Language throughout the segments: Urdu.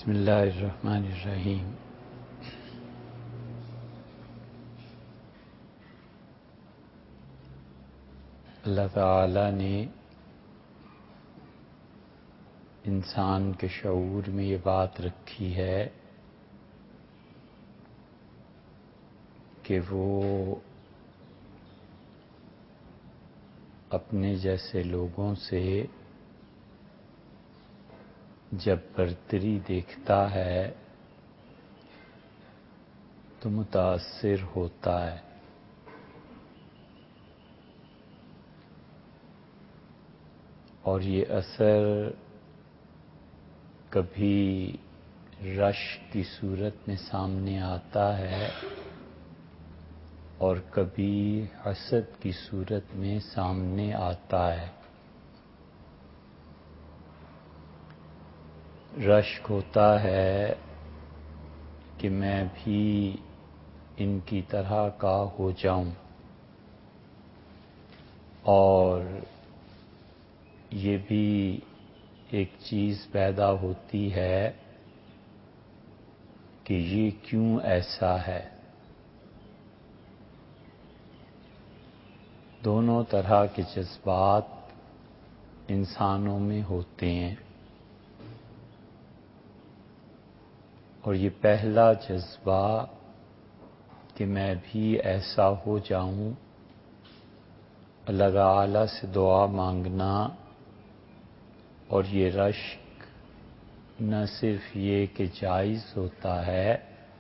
بسم اللہ الرحمن الرحیم۔ اللہ تعالی نے انسان کے شعور میں یہ بات رکھی ہے کہ وہ اپنے جیسے لوگوں سے جب برتری دیکھتا ہے تو متاثر ہوتا ہے، اور یہ اثر کبھی رشک کی صورت میں سامنے آتا ہے اور کبھی حسد کی صورت میں سامنے آتا ہے۔ رشک ہوتا ہے کہ میں بھی ان کی طرح کا ہو جاؤں، اور یہ بھی ایک چیز پیدا ہوتی ہے کہ یہ کیوں ایسا ہے۔ دونوں طرح کے جذبات انسانوں میں ہوتے ہیں، اور یہ پہلا جذبہ کہ میں بھی ایسا ہو جاؤں، اللہ تعالی سے دعا مانگنا، اور یہ رشک نہ صرف یہ کہ جائز ہوتا ہے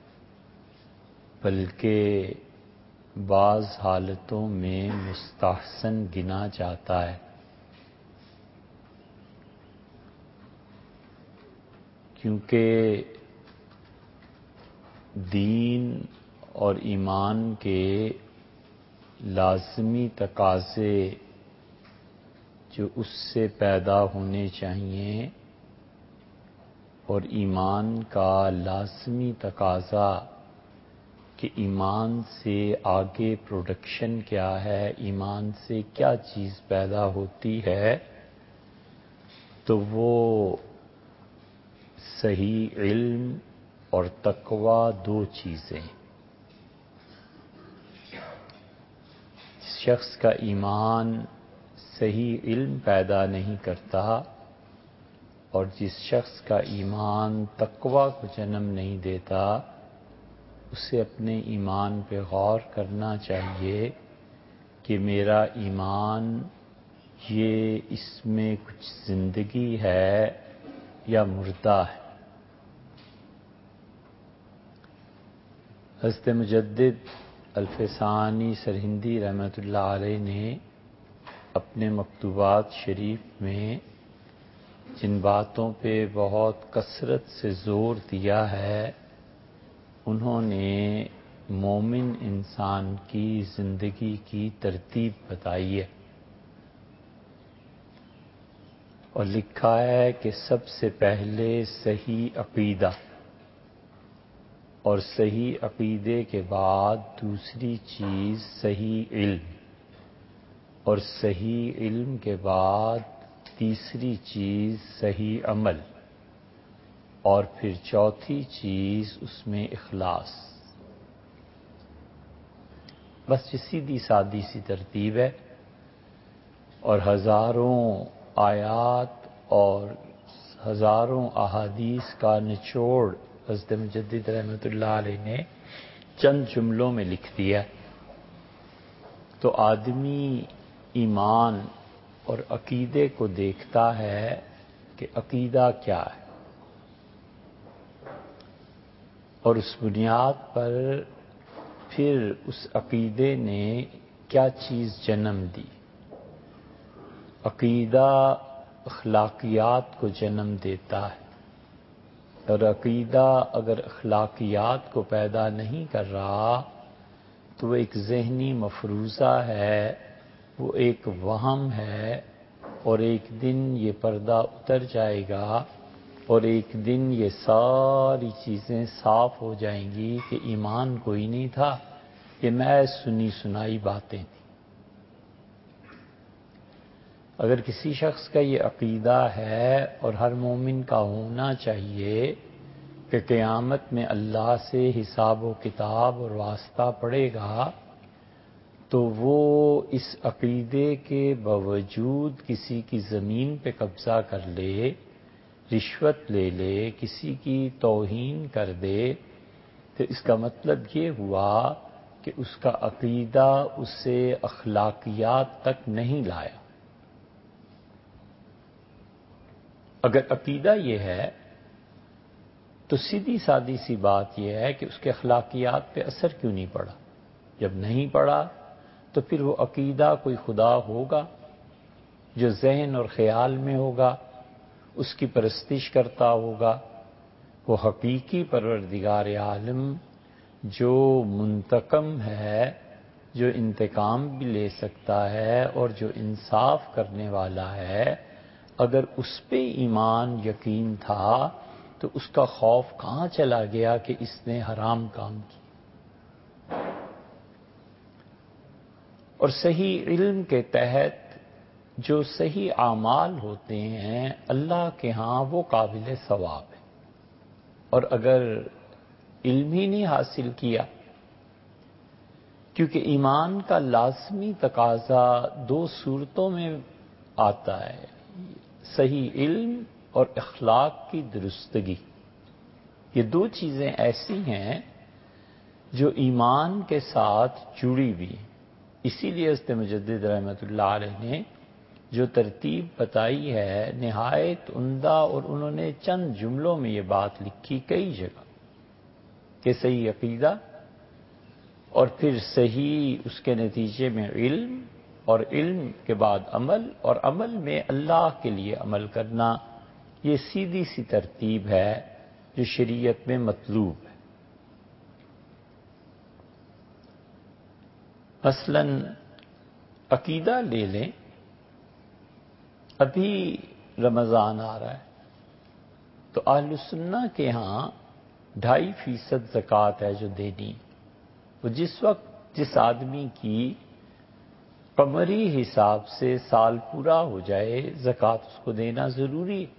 بلکہ بعض حالتوں میں مستحسن گنا جاتا ہے، کیونکہ دین اور ایمان کے لازمی تقاضے جو اس سے پیدا ہونے چاہیے، اور ایمان کا لازمی تقاضا کہ ایمان سے آگے پروڈکشن کیا ہے، ایمان سے کیا چیز پیدا ہوتی ہے، تو وہ صحیح علم اور تقوی دو چیزیں۔ جس شخص کا ایمان صحیح علم پیدا نہیں کرتا، اور جس شخص کا ایمان تقوی کو جنم نہیں دیتا، اسے اپنے ایمان پہ غور کرنا چاہیے کہ میرا ایمان یہ اس میں کچھ زندگی ہے یا مردہ ہے۔ حضرت مجدد الفسانی سرہندی رحمۃ اللہ علیہ نے اپنے مکتوبات شریف میں جن باتوں پہ بہت کثرت سے زور دیا ہے، انہوں نے مومن انسان کی زندگی کی ترتیب بتائی ہے، اور لکھا ہے کہ سب سے پہلے صحیح عقیدہ، اور صحیح عقیدے کے بعد دوسری چیز صحیح علم، اور صحیح علم کے بعد تیسری چیز صحیح عمل، اور پھر چوتھی چیز اس میں اخلاص۔ بس یہ سیدھی سادی سی ترتیب ہے، اور ہزاروں آیات اور ہزاروں احادیث کا نچوڑ حضرت مجدد رحمۃ اللہ علیہ نے چند جملوں میں لکھ دیا۔ تو آدمی ایمان اور عقیدے کو دیکھتا ہے کہ عقیدہ کیا ہے، اور اس بنیاد پر پھر اس عقیدے نے کیا چیز جنم دی۔ عقیدہ اخلاقیات کو جنم دیتا ہے، اور عقیدہ اگر اخلاقیات کو پیدا نہیں کر رہا تو وہ ایک ذہنی مفروضہ ہے، وہ ایک وہم ہے، اور ایک دن یہ پردہ اتر جائے گا، اور ایک دن یہ ساری چیزیں صاف ہو جائیں گی کہ ایمان کوئی نہیں تھا، یہ محض سنی سنائی باتیں تھیں۔ اگر کسی شخص کا یہ عقیدہ ہے، اور ہر مومن کا ہونا چاہیے، کہ قیامت میں اللہ سے حساب و کتاب اور واسطہ پڑے گا تو وہ اس عقیدے کے باوجود کسی کی زمین پہ قبضہ کر لے، رشوت لے لے، کسی کی توہین کر دے، تو اس کا مطلب یہ ہوا کہ اس کا عقیدہ اسے اخلاقیات تک نہیں لایا۔ اگر عقیدہ یہ ہے تو سیدھی سادی سی بات یہ ہے کہ اس کے اخلاقیات پہ اثر کیوں نہیں پڑا؟ جب نہیں پڑا تو پھر وہ عقیدہ کوئی خدا ہوگا جو ذہن اور خیال میں ہوگا، اس کی پرستش کرتا ہوگا؟ وہ حقیقی پروردگار عالم جو منتقم ہے، جو انتقام بھی لے سکتا ہے اور جو انصاف کرنے والا ہے، اگر اس پہ ایمان یقین تھا تو اس کا خوف کہاں چلا گیا کہ اس نے حرام کام کیا؟ اور صحیح علم کے تحت جو صحیح اعمال ہوتے ہیں اللہ کے ہاں وہ قابل ثواب ہے۔ اور اگر علم ہی نہیں حاصل کیا، کیونکہ ایمان کا لازمی تقاضا دو صورتوں میں آتا ہے، صحیح علم اور اخلاق کی درستگی۔ یہ دو چیزیں ایسی ہیں جو ایمان کے ساتھ جڑی ہوئی ہیں۔ اسی لیے حضرت مجدد رحمۃ اللہ علیہ نے جو ترتیب بتائی ہے نہایت عمدہ، اور انہوں نے چند جملوں میں یہ بات لکھی کئی جگہ کہ صحیح عقیدہ اور پھر صحیح اس کے نتیجے میں علم، اور علم کے بعد عمل، اور عمل میں اللہ کے لیے عمل کرنا، یہ سیدھی سی ترتیب ہے جو شریعت میں مطلوب ہے۔ مثلا عقیدہ لے لیں، ابھی رمضان آ رہا ہے تو اہل سنہ کے ہاں 2.5% زکوٰۃ ہے جو دینی، وہ جس وقت جس آدمی کی قمری حساب سے سال پورا ہو جائے زکوٰۃ اس کو دینا ضروری ہے۔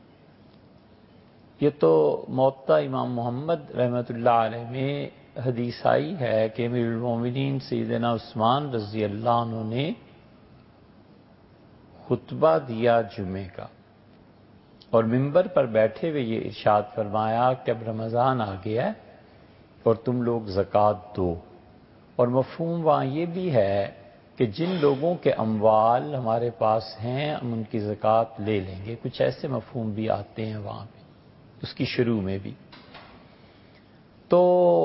یہ تو موطا امام محمد رحمۃ اللہ علیہ میں حدیث آئی ہے کہ امیر المومنین سیدنا عثمان رضی اللہ عنہ نے خطبہ دیا جمعے کا، اور منبر پر بیٹھے ہوئے یہ ارشاد فرمایا کہ اب رمضان آ گیا ہے اور تم لوگ زکوٰۃ دو۔ اور مفہوم وہاں یہ بھی ہے کہ جن لوگوں کے اموال ہمارے پاس ہیں ہم ان کی زکوٰۃ لے لیں گے، کچھ ایسے مفہوم بھی آتے ہیں وہاں پہ اس کی شروع میں بھی۔ تو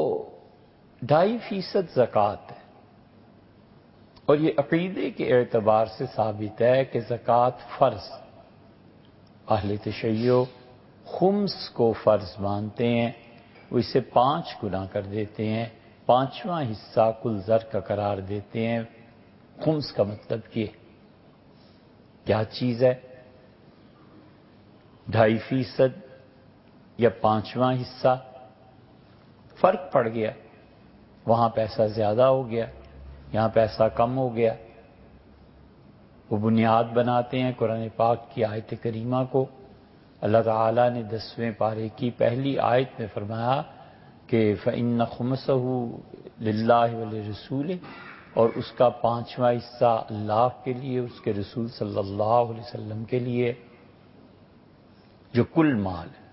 2.5% زکوٰۃ ہے، اور یہ عقیدے کے اعتبار سے ثابت ہے کہ زکوٰۃ فرض، اہل تشیع خمس کو فرض مانتے ہیں، وہ اسے 5 گنا کر دیتے ہیں، 5واں حصہ کل زر کا قرار دیتے ہیں۔ خمس کا مطلب یہ کیا چیز ہے؟ 2.5% یا 5واں حصہ، فرق پڑ گیا، وہاں پیسہ زیادہ ہو گیا، یہاں پیسہ کم ہو گیا۔ وہ بنیاد بناتے ہیں قرآن پاک کی آیت کریمہ کو۔ اللہ تعالیٰ نے 10ویں پارے کی پہلی آیت میں فرمایا کہ فَإِنَّ خُمُسَهُ لِلَّهِ وَلِرَسُولِهِ، اور اس کا 5واں حصہ اللہ کے لیے، اس کے رسول صلی اللہ علیہ وسلم کے لیے، جو کل مال ہے۔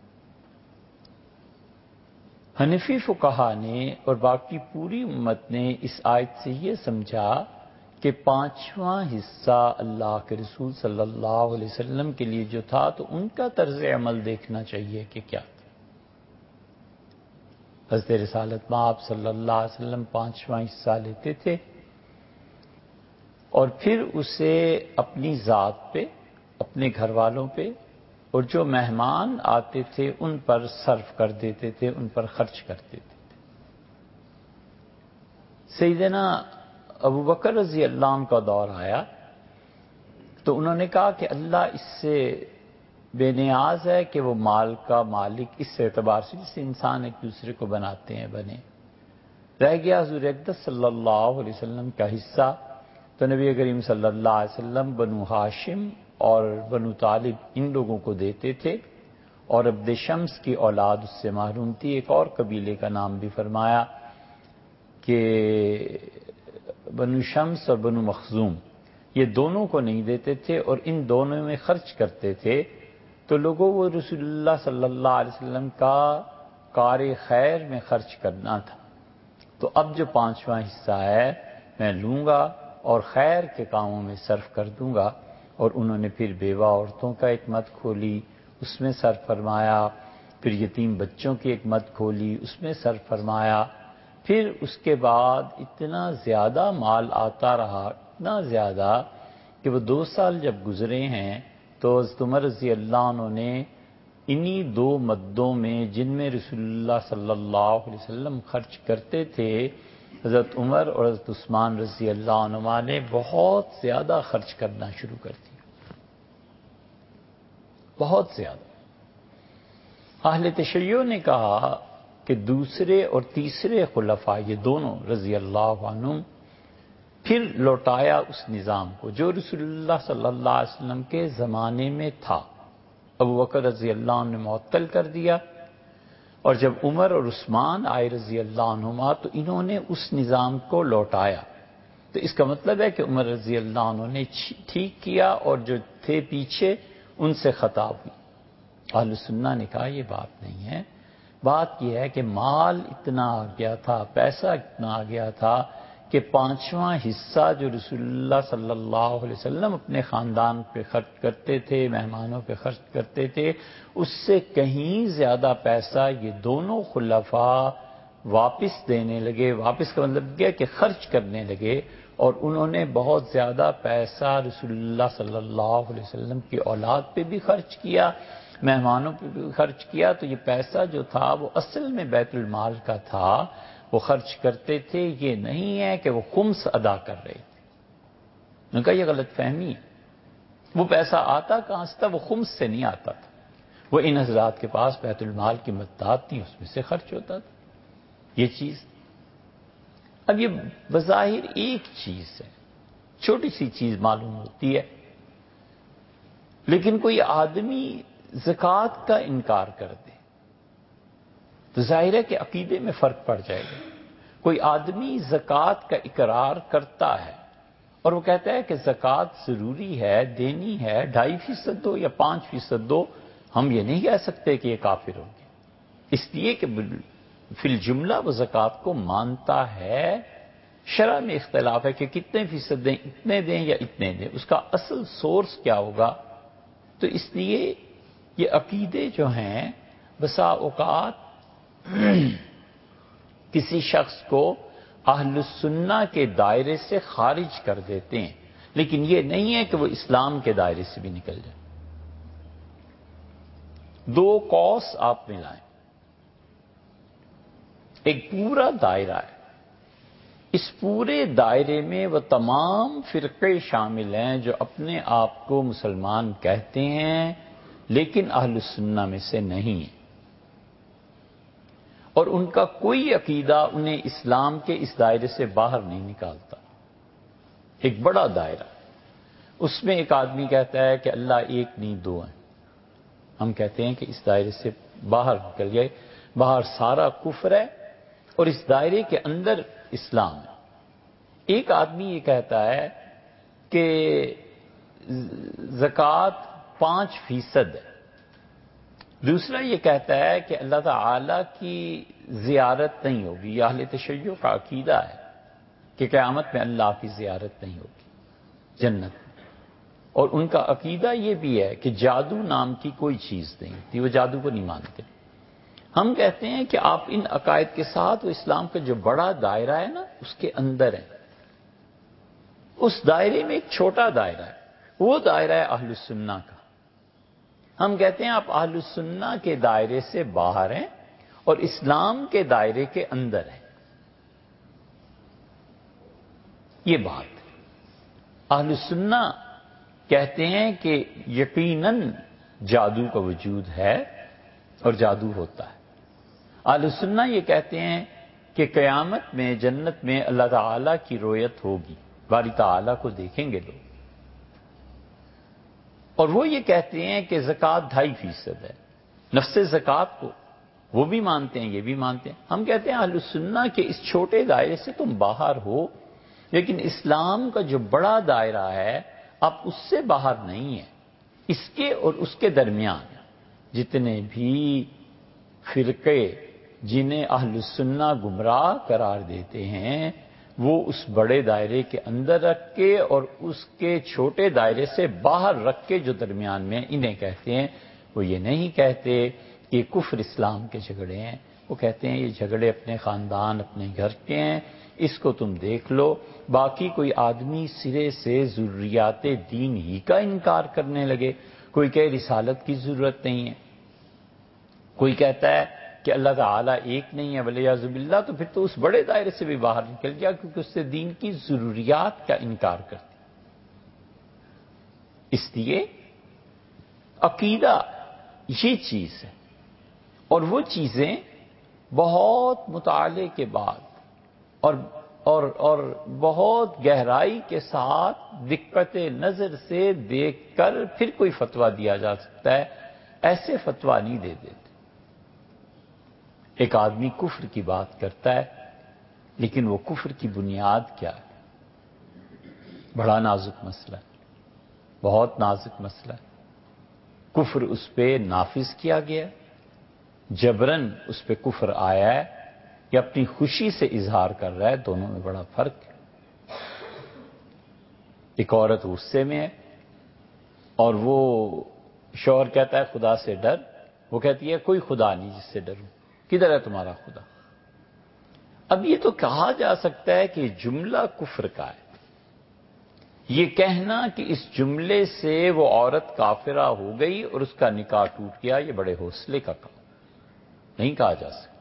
حنفی فقہا نے اور باقی پوری امت نے اس آیت سے یہ سمجھا کہ 5واں حصہ اللہ کے رسول صلی اللہ علیہ وسلم کے لیے جو تھا تو ان کا طرز عمل دیکھنا چاہیے کہ کیا تھا۔ حضرت رسالت مآب صلی اللہ علیہ وسلم 5واں حصہ لیتے تھے اور پھر اسے اپنی ذات پہ، اپنے گھر والوں پہ، اور جو مہمان آتے تھے ان پر صرف کر دیتے تھے، ان پر خرچ کر دیتے تھے۔ سیدنا ابو بکر رضی اللہ عنہ کا دور آیا تو انہوں نے کہا کہ اللہ اس سے بے نیاز ہے کہ وہ مال کا مالک اس اعتبار سے جس سے انسان ایک دوسرے کو بناتے ہیں بنے۔ رہ گیا حضور اقدس صلی اللہ علیہ وسلم کا حصہ، تو نبی کریم صلی اللہ علیہ وسلم بنو ہاشم اور بنو طالب ان لوگوں کو دیتے تھے، اور عبد شمس کی اولاد اس سے محروم تھی۔ ایک اور قبیلے کا نام بھی فرمایا کہ بنو شمس اور بنو مخزوم، یہ دونوں کو نہیں دیتے تھے اور ان دونوں میں خرچ کرتے تھے، تو لوگوں وہ رسول اللہ صلی اللہ علیہ وسلم کا کار خیر میں خرچ کرنا تھا، تو اب جو 5واں حصہ ہے میں لوں گا اور خیر کے کاموں میں صرف کر دوں گا۔ اور انہوں نے پھر بیوہ عورتوں کا ایک مد کھولی، اس میں صرف فرمایا، پھر یتیم بچوں کی ایک مد کھولی، اس میں صرف فرمایا، پھر اس کے بعد اتنا زیادہ مال آتا رہا، اتنا زیادہ کہ وہ 2 سال جب گزرے ہیں تو حضرت عمر رضی اللہ عنہ نے انہی 2 مدوں میں جن میں رسول اللہ صلی اللہ علیہ وسلم خرچ کرتے تھے، حضرت عمر اور حضرت عثمان رضی اللہ عنہما نے بہت زیادہ خرچ کرنا شروع کر دیا، بہت زیادہ۔ اہل تشیع نے کہا کہ دوسرے اور تیسرے خلفاء یہ دونوں رضی اللہ عنہم پھر لوٹایا اس نظام کو جو رسول اللہ صلی اللہ علیہ وسلم کے زمانے میں تھا۔ ابو بکر رضی اللہ عنہ نے معطل کر دیا، اور جب عمر اور عثمان آئے رضی اللہ عنہما تو انہوں نے اس نظام کو لوٹایا۔ تو اس کا مطلب ہے کہ عمر رضی اللہ عنہ نے ٹھیک کیا اور جو تھے پیچھے ان سے خطا ہوئی۔ اہل سنہ نے کہا یہ بات نہیں ہے، بات یہ ہے کہ مال اتنا آ گیا تھا، پیسہ اتنا آ گیا تھا کہ 5واں حصہ جو رسول اللہ صلی اللہ علیہ وسلم اپنے خاندان پہ خرچ کرتے تھے، مہمانوں پہ خرچ کرتے تھے، اس سے کہیں زیادہ پیسہ یہ دونوں خلفاء واپس دینے لگے۔ واپس کا مطلب یہ کہ خرچ کرنے لگے، اور انہوں نے بہت زیادہ پیسہ رسول اللہ صلی اللہ علیہ وسلم کی اولاد پہ بھی خرچ کیا، مہمانوں پہ بھی خرچ کیا۔ تو یہ پیسہ جو تھا وہ اصل میں بیت المال کا تھا، وہ خرچ کرتے تھے، یہ نہیں ہے کہ وہ خمس ادا کر رہے تھے۔ ان کا یہ غلط فہمی ہے، وہ پیسہ آتا کہاں سے تھا؟ وہ خمس سے نہیں آتا تھا، وہ ان حضرات کے پاس بیت المال کی مقدار تھی، اس میں سے خرچ ہوتا تھا یہ چیز۔ اب یہ بظاہر ایک چیز ہے، چھوٹی سی چیز معلوم ہوتی ہے، لیکن کوئی آدمی زکوٰۃ کا انکار کر دے تو ظاہر ہے کہ عقیدے میں فرق پڑ جائے گا۔ کوئی آدمی زکوٰۃ کا اقرار کرتا ہے اور وہ کہتا ہے کہ زکوٰۃ ضروری ہے، دینی ہے، 2.5% دو یا 5% دو، ہم یہ نہیں کہہ سکتے کہ یہ کافر ہو گیا، اس لیے کہ فی الجملہ وہ زکوٰۃ کو مانتا ہے۔ شرع میں اختلاف ہے کہ کتنے فیصد دیں، اتنے دیں یا اتنے دیں، اس کا اصل سورس کیا ہوگا۔ تو اس لیے یہ عقیدے جو ہیں بسا اوقات کسی شخص کو اہل السنہ کے دائرے سے خارج کر دیتے ہیں، لیکن یہ نہیں ہے کہ وہ اسلام کے دائرے سے بھی نکل جائے۔ 2 قوس آپ ملائیں، ایک پورا دائرہ ہے، اس پورے دائرے میں وہ تمام فرقے شامل ہیں جو اپنے آپ کو مسلمان کہتے ہیں لیکن اہل السنہ میں سے نہیں ہیں، اور ان کا کوئی عقیدہ انہیں اسلام کے اس دائرے سے باہر نہیں نکالتا۔ ایک بڑا دائرہ، اس میں ایک آدمی کہتا ہے کہ اللہ ایک نہیں 2 ہیں، ہم کہتے ہیں کہ اس دائرے سے باہر نکل گئے، باہر سارا کفر ہے اور اس دائرے کے اندر اسلام ہے۔ ایک آدمی یہ کہتا ہے کہ زکوٰۃ 5% ہے، دوسرا یہ کہتا ہے کہ اللہ تعالی کی زیارت نہیں ہوگی۔ یہ اہل تشیع کا عقیدہ ہے کہ قیامت میں اللہ کی زیارت نہیں ہوگی جنت میں، اور ان کا عقیدہ یہ بھی ہے کہ جادو نام کی کوئی چیز نہیں تھی، وہ جادو کو نہیں مانتے۔ ہم کہتے ہیں کہ آپ ان عقائد کے ساتھ وہ اسلام کا جو بڑا دائرہ ہے نا اس کے اندر ہیں، اس دائرے میں ایک چھوٹا دائرہ ہے، وہ دائرہ ہے اہل السنہ کا۔ ہم کہتے ہیں آپ اہل السنہ کے دائرے سے باہر ہیں اور اسلام کے دائرے کے اندر ہیں، یہ بات ہے۔ اہل السنہ کہتے ہیں کہ یقیناً جادو کا وجود ہے اور جادو ہوتا ہے۔ اہل السنہ یہ کہتے ہیں کہ قیامت میں جنت میں اللہ تعالیٰ کی رؤیت ہوگی، باری تعالیٰ کو دیکھیں گے لوگ، اور وہ یہ کہتے ہیں کہ زکوٰۃ 2.5% ہے۔ نفس زکوٰۃ کو وہ بھی مانتے ہیں، یہ بھی مانتے ہیں۔ ہم کہتے ہیں اہل سنہ کے اس چھوٹے دائرے سے تم باہر ہو، لیکن اسلام کا جو بڑا دائرہ ہے آپ اس سے باہر نہیں ہیں۔ اس کے اور اس کے درمیان جتنے بھی فرقے جنہیں اہل سنہ گمراہ قرار دیتے ہیں، وہ اس بڑے دائرے کے اندر رکھ کے اور اس کے چھوٹے دائرے سے باہر رکھ کے جو درمیان میں انہیں کہتے ہیں۔ وہ یہ نہیں کہتے کہ کفر اسلام کے جھگڑے ہیں، وہ کہتے ہیں یہ جھگڑے اپنے خاندان اپنے گھر کے ہیں، اس کو تم دیکھ لو۔ باقی کوئی آدمی سرے سے ضروریات دین ہی کا انکار کرنے لگے، کوئی کہ رسالت کی ضرورت نہیں ہے، کوئی کہتا ہے کہ اللہ تعالیٰ ایک نہیں ہے ولیعذ باللہ، تو پھر تو اس بڑے دائرے سے بھی باہر نکل گیا، کیونکہ اس سے دین کی ضروریات کا انکار کرتے۔ اس لیے عقیدہ یہ چیز ہے، اور وہ چیزیں بہت مطالعے کے بعد اور بہت گہرائی کے ساتھ دقت نظر سے دیکھ کر پھر کوئی فتویٰ دیا جا سکتا ہے، ایسے فتویٰ نہیں دے دیتے۔ ایک آدمی کفر کی بات کرتا ہے، لیکن وہ کفر کی بنیاد کیا ہے؟ بڑا نازک مسئلہ ہے، بہت نازک مسئلہ ہے۔ کفر اس پہ نافذ کیا گیا، جبرن اس پہ کفر آیا ہے یا اپنی خوشی سے اظہار کر رہا ہے، دونوں میں بڑا فرق ہے۔ ایک عورت غصے میں ہے اور وہ شوہر کہتا ہے خدا سے ڈر، وہ کہتی ہے کوئی خدا نہیں جس سے ڈروں، کدھر ہے تمہارا خدا؟ اب یہ تو کہا جا سکتا ہے کہ جملہ کفر کا ہے، یہ کہنا کہ اس جملے سے وہ عورت کافرہ ہو گئی اور اس کا نکاح ٹوٹ گیا، یہ بڑے حوصلے کا کام نہیں کہا جا سکتا۔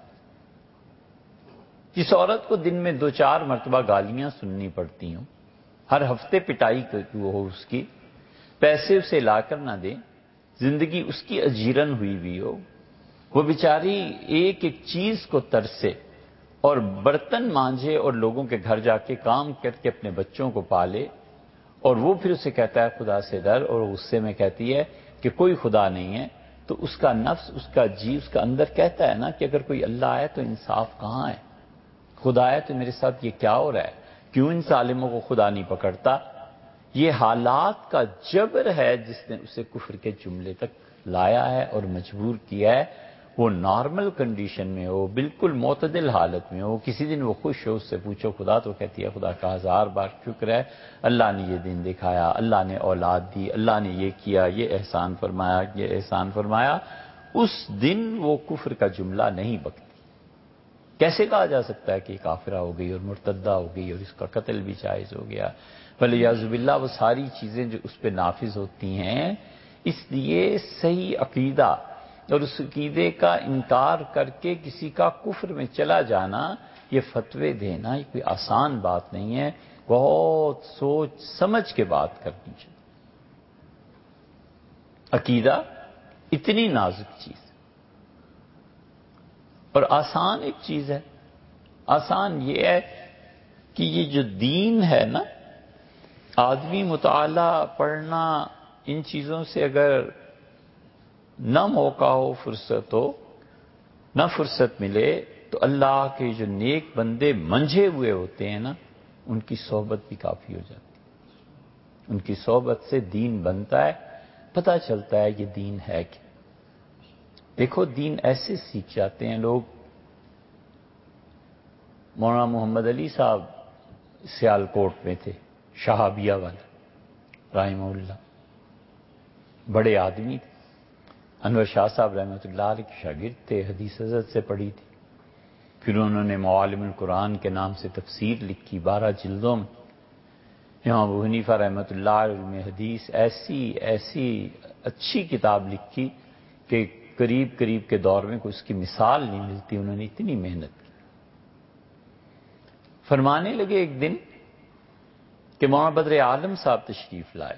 جس عورت کو دن میں 2-4 مرتبہ گالیاں سننی پڑتی ہوں، ہر ہفتے پٹائی ہو اس کی، پیسے اسے لا کر نہ دیں، زندگی اس کی اجیرن ہوئی بھی ہو، وہ بیچاری ایک ایک چیز کو ترسے اور برتن مانجے اور لوگوں کے گھر جا کے کام کر کے اپنے بچوں کو پالے، اور وہ پھر اسے کہتا ہے خدا سے ڈر، اور غصے میں کہتی ہے کہ کوئی خدا نہیں ہے، تو اس کا نفس، اس کا جی، اس کا اندر کہتا ہے نا کہ اگر کوئی اللہ ہے تو انصاف کہاں ہے؟ خدا ہے تو میرے ساتھ یہ کیا ہو رہا ہے؟ کیوں ان ظالموں کو خدا نہیں پکڑتا؟ یہ حالات کا جبر ہے جس نے اسے کفر کے جملے تک لایا ہے اور مجبور کیا ہے۔ وہ نارمل کنڈیشن میں ہو، بالکل معتدل حالت میں ہو، کسی دن وہ خوش ہو، اس سے پوچھو خدا، تو کہتی ہے خدا کا 1000 بار شکر ہے، اللہ نے یہ دن دکھایا، اللہ نے اولاد دی، اللہ نے یہ کیا، یہ احسان فرمایا، یہ احسان فرمایا۔ اس دن وہ کفر کا جملہ نہیں بکتی۔ کیسے کہا جا سکتا ہے کہ کافرہ ہو گئی اور مرتدہ ہو گئی اور اس کا قتل بھی جائز ہو گیا؟ ولیعذ باللہ وہ ساری چیزیں جو اس پہ نافذ ہوتی ہیں۔ اس لیے صحیح عقیدہ اور اس عقیدے کا انکار کر کے کسی کا کفر میں چلا جانا، یہ فتوے دینا، یہ کوئی آسان بات نہیں ہے، بہت سوچ سمجھ کے بات کرنی چاہیے۔ عقیدہ اتنی نازک چیز اور آسان ایک چیز ہے۔ آسان یہ ہے کہ یہ جو دین ہے نا، آدمی مطالعہ پڑھنا ان چیزوں سے اگر نہ موقع ہو، فرصت ہو، نہ فرصت ملے، تو اللہ کے جو نیک بندے منجھے ہوئے ہوتے ہیں نا، ان کی صحبت بھی کافی ہو جاتی ہے۔ ان کی صحبت سے دین بنتا ہے، پتہ چلتا ہے یہ دین ہے کیا۔ دیکھو دین ایسے سیکھ جاتے ہیں لوگ۔ مولانا محمد علی صاحب سیالکوٹ میں تھے، شہابیہ والے، رحمہ اللہ، بڑے آدمی تھے۔ انور شاہ صاحب رحمۃ اللہ علیہ کے شاگرد تھے، حدیث حضرت سے پڑھی تھی۔ پھر انہوں نے معالم القرآن کے نام سے تفسیر لکھی 12 جلدوں میں۔ امام ابو حنیفہ رحمۃ اللہ علیہ علم حدیث ایسی اچھی کتاب لکھی کہ قریب کے دور میں کوئی اس کی مثال نہیں ملتی، انہوں نے اتنی محنت کی۔ فرمانے لگے ایک دن کہ مولانا بدر عالم صاحب تشریف لائے۔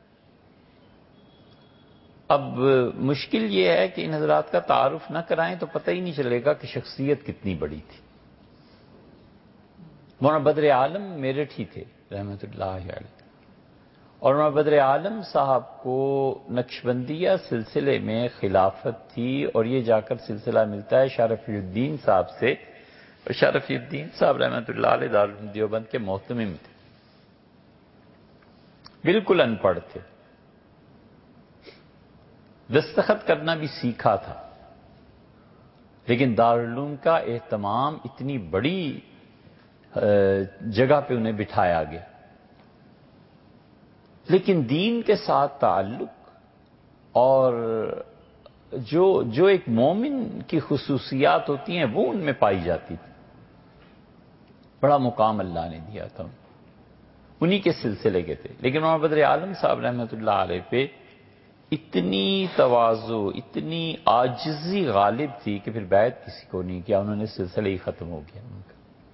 اب مشکل یہ ہے کہ ان حضرات کا تعارف نہ کرائیں تو پتہ ہی نہیں چلے گا کہ شخصیت کتنی بڑی تھی۔ مولانا بدر عالم میرٹھ ہی تھے رحمۃ اللہ علیہ، اور مولانا بدر عالم صاحب کو نقشبندیہ سلسلے میں خلافت تھی، اور یہ جا کر سلسلہ ملتا ہے شرف الدین صاحب سے، اور شرف الدین صاحب رحمۃ اللہ علیہ دارالعلوم دیوبند کے محتمم تھے، بالکل ان پڑھ تھے، دستخط کرنا بھی سیکھا تھا، لیکن دارالعلوم کا اہتمام اتنی بڑی جگہ پہ انہیں بٹھایا گیا، لیکن دین کے ساتھ تعلق اور جو ایک مومن کی خصوصیات ہوتی ہیں وہ ان میں پائی جاتی تھی، بڑا مقام اللہ نے دیا تھا، انہی کے سلسلے کے تھے۔ لیکن مولانا بدر عالم صاحب رحمۃ اللہ علیہ پہ اتنی تواضع، اتنی عاجزی غالب تھی کہ پھر بیعت کسی کو نہیں کیا، انہوں نے سلسلہ ہی ختم ہو گیا ان کا۔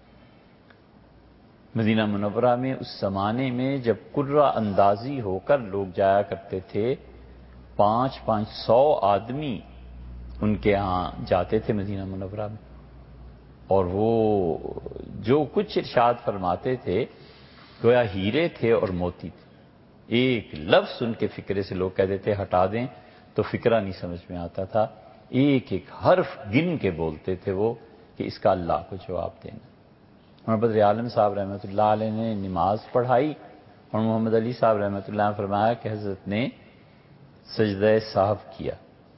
مدینہ منورہ میں اس زمانے میں جب قرہ اندازی ہو کر لوگ جایا کرتے تھے، 500 آدمی ان کے ہاں جاتے تھے مدینہ منورہ میں، اور وہ جو کچھ ارشاد فرماتے تھے گویا ہیرے تھے اور موتی تھے، ایک لفظ ان کے فکرے سے لوگ کہتے تھے ہٹا دیں تو فکرہ نہیں سمجھ میں آتا تھا، ایک ایک حرف گن کے بولتے تھے وہ کہ اس کا اللہ کو جواب دینا۔ مولانا بدر عالم صاحب رحمۃ اللہ علیہ نے نماز پڑھائی، اور محمد علی صاحب رحمۃ اللہ نے فرمایا کہ حضرت نے سجدہ سہو کیا۔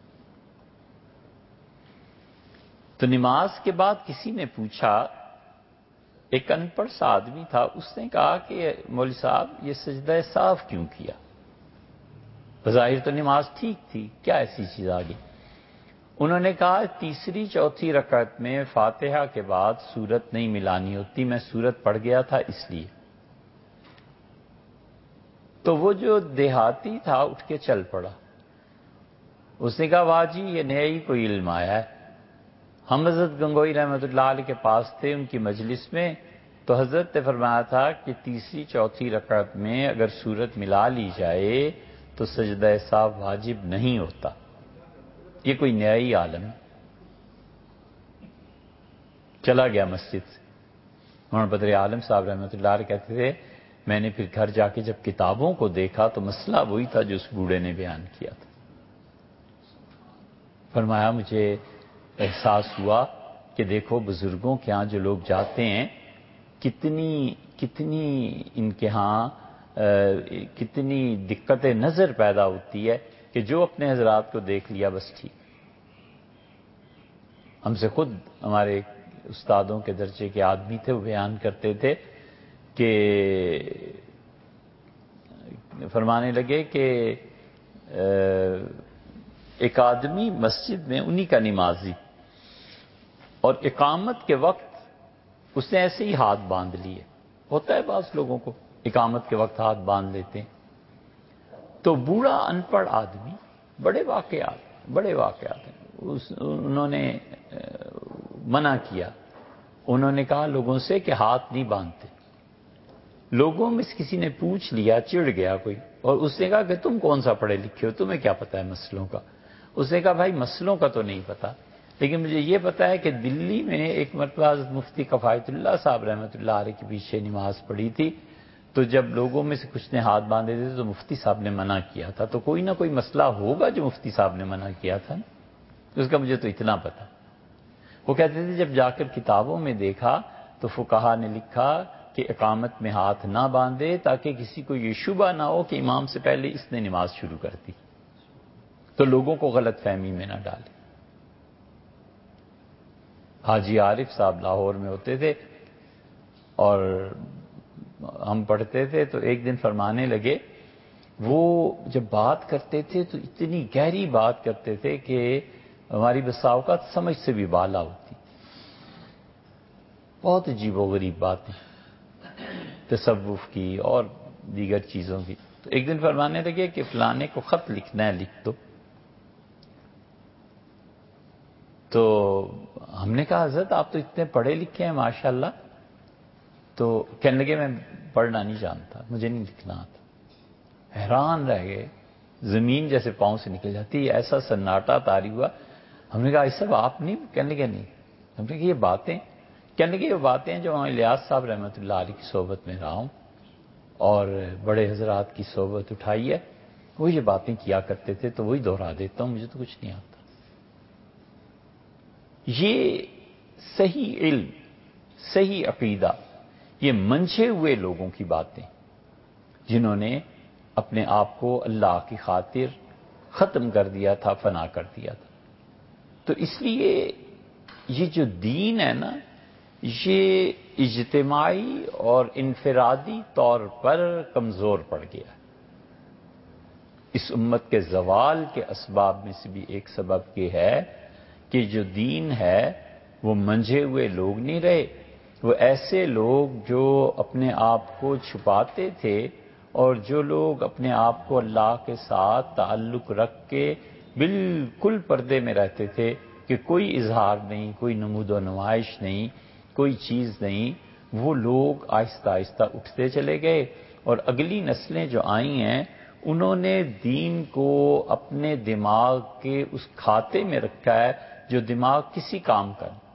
تو نماز کے بعد کسی نے پوچھا، ایک ان پڑھ سا آدمی تھا، اس نے کہا کہ مولوی صاحب یہ سجدہ سہو کیوں کیا؟ بظاہر تو نماز ٹھیک تھی، کیا ایسی چیز آ گئی؟ انہوں نے کہا تیسری چوتھی رکعت میں فاتحہ کے بعد سورت نہیں ملانی ہوتی، میں سورت پڑھ گیا تھا اس لیے۔ تو وہ جو دیہاتی تھا اٹھ کے چل پڑا، اس نے کہا واہ جی یہ نیا ہی کوئی علم آیا ہے۔ ہم حضرت گنگوئی رحمۃ اللہ علیہ کے پاس تھے ان کی مجلس میں، تو حضرت نے فرمایا تھا کہ تیسری چوتھی رکعت میں اگر سورت ملا لی جائے تو سجدہ سہو واجب نہیں ہوتا، یہ کوئی نئی عالم ہے۔ چلا گیا مسجد سے۔ مولانا بدر عالم صاحب رحمۃ اللہ علیہ کہتے تھے میں نے پھر گھر جا کے جب کتابوں کو دیکھا تو مسئلہ وہی تھا جو اس بوڑھے نے بیان کیا تھا۔ فرمایا مجھے احساس ہوا کہ دیکھو بزرگوں کے ہاں جو لوگ جاتے ہیں کتنی ان کے ہاں کتنی دقت نظر پیدا ہوتی ہے کہ جو اپنے حضرات کو دیکھ لیا بس ٹھیک۔ ہم سے خود ہمارے استادوں کے درجے کے آدمی تھے، وہ بیان کرتے تھے کہ فرمانے لگے کہ ایک آدمی مسجد میں انہی کا نمازی، اور اقامت کے وقت اس نے ایسے ہی ہاتھ باندھ لیے، ہوتا ہے بعض لوگوں کو اقامت کے وقت ہاتھ باندھ لیتے ہیں، تو بوڑھا ان پڑھ آدمی، بڑے واقعات ہیں، انہوں نے منع کیا، انہوں نے کہا لوگوں سے کہ ہاتھ نہیں باندھتے۔ لوگوں میں سے کسی نے پوچھ لیا، چڑ گیا کوئی، اور اس نے کہا کہ تم کون سا پڑھے لکھے ہو، تمہیں کیا پتہ ہے مسئلوں کا؟ اس نے کہا بھائی مسئلوں کا تو نہیں پتا، لیکن مجھے یہ پتا ہے کہ دلی میں ایک مرتبہ حضرت مفتی کفایت اللہ صاحب رحمۃ اللہ علیہ کے پیچھے نماز پڑھی تھی، تو جب لوگوں میں سے کچھ نے ہاتھ باندھے تھے تو مفتی صاحب نے منع کیا تھا، تو کوئی نہ کوئی مسئلہ ہوگا جو مفتی صاحب نے منع کیا تھا نا، اس کا مجھے تو اتنا پتا۔ وہ کہتے تھے جب جا کر کتابوں میں دیکھا تو فقہا نے لکھا کہ اقامت میں ہاتھ نہ باندھے تاکہ کسی کو یہ شبہ نہ ہو کہ امام سے پہلے اس نے نماز شروع کر دی، تو لوگوں کو غلط فہمی میں نہ ڈالے۔ حاجی عارف صاحب لاہور میں ہوتے تھے اور ہم پڑھتے تھے، تو ایک دن فرمانے لگے، وہ جب بات کرتے تھے تو اتنی گہری بات کرتے تھے کہ ہماری بسا اوقات سمجھ سے بھی بالا ہوتی، بہت عجیب و غریب باتیں تصوف کی اور دیگر چیزوں کی۔ تو ایک دن فرمانے لگے کہ فلانے کو خط لکھنا ہے، لکھ دو۔ تو ہم نے کہا حضرت آپ تو اتنے پڑھے لکھے ہیں ماشاءاللہ، تو کہنے لگے میں پڑھنا نہیں جانتا، مجھے نہیں لکھنا آتا۔ حیران رہ گئے، زمین جیسے پاؤں سے نکل جاتی، ایسا سناٹا طاری ہوا۔ ہم نے کہا اس سب آپ نہیں؟ کہنے لگے نہیں۔ ہم نے کہا یہ باتیں جو ہمارے الیاس صاحب رحمۃ اللہ علیہ کی صحبت میں رہا ہوں، اور بڑے حضرات کی صحبت اٹھائی ہے، وہ یہ باتیں کیا کرتے تھے تو وہی دہرا دیتا ہوں، مجھے تو کچھ نہیں آتا۔ یہ صحیح علم، صحیح عقیدہ، یہ منجھے ہوئے لوگوں کی باتیں، جنہوں نے اپنے آپ کو اللہ کی خاطر ختم کر دیا تھا، فنا کر دیا تھا۔ تو اس لیے یہ جو دین ہے نا، یہ اجتماعی اور انفرادی طور پر کمزور پڑ گیا۔ اس امت کے زوال کے اسباب میں سے بھی ایک سبب یہ ہے کہ جو دین ہے وہ منجھے ہوئے لوگ نہیں رہے، وہ ایسے لوگ جو اپنے آپ کو چھپاتے تھے، اور جو لوگ اپنے آپ کو اللہ کے ساتھ تعلق رکھ کے بالکل پردے میں رہتے تھے کہ کوئی اظہار نہیں، کوئی نمود و نمائش نہیں، کوئی چیز نہیں، وہ لوگ آہستہ آہستہ اٹھتے چلے گئے، اور اگلی نسلیں جو آئی ہیں انہوں نے دین کو اپنے دماغ کے اس کھاتے میں رکھا ہے جو دماغ کسی کام کا نہیں۔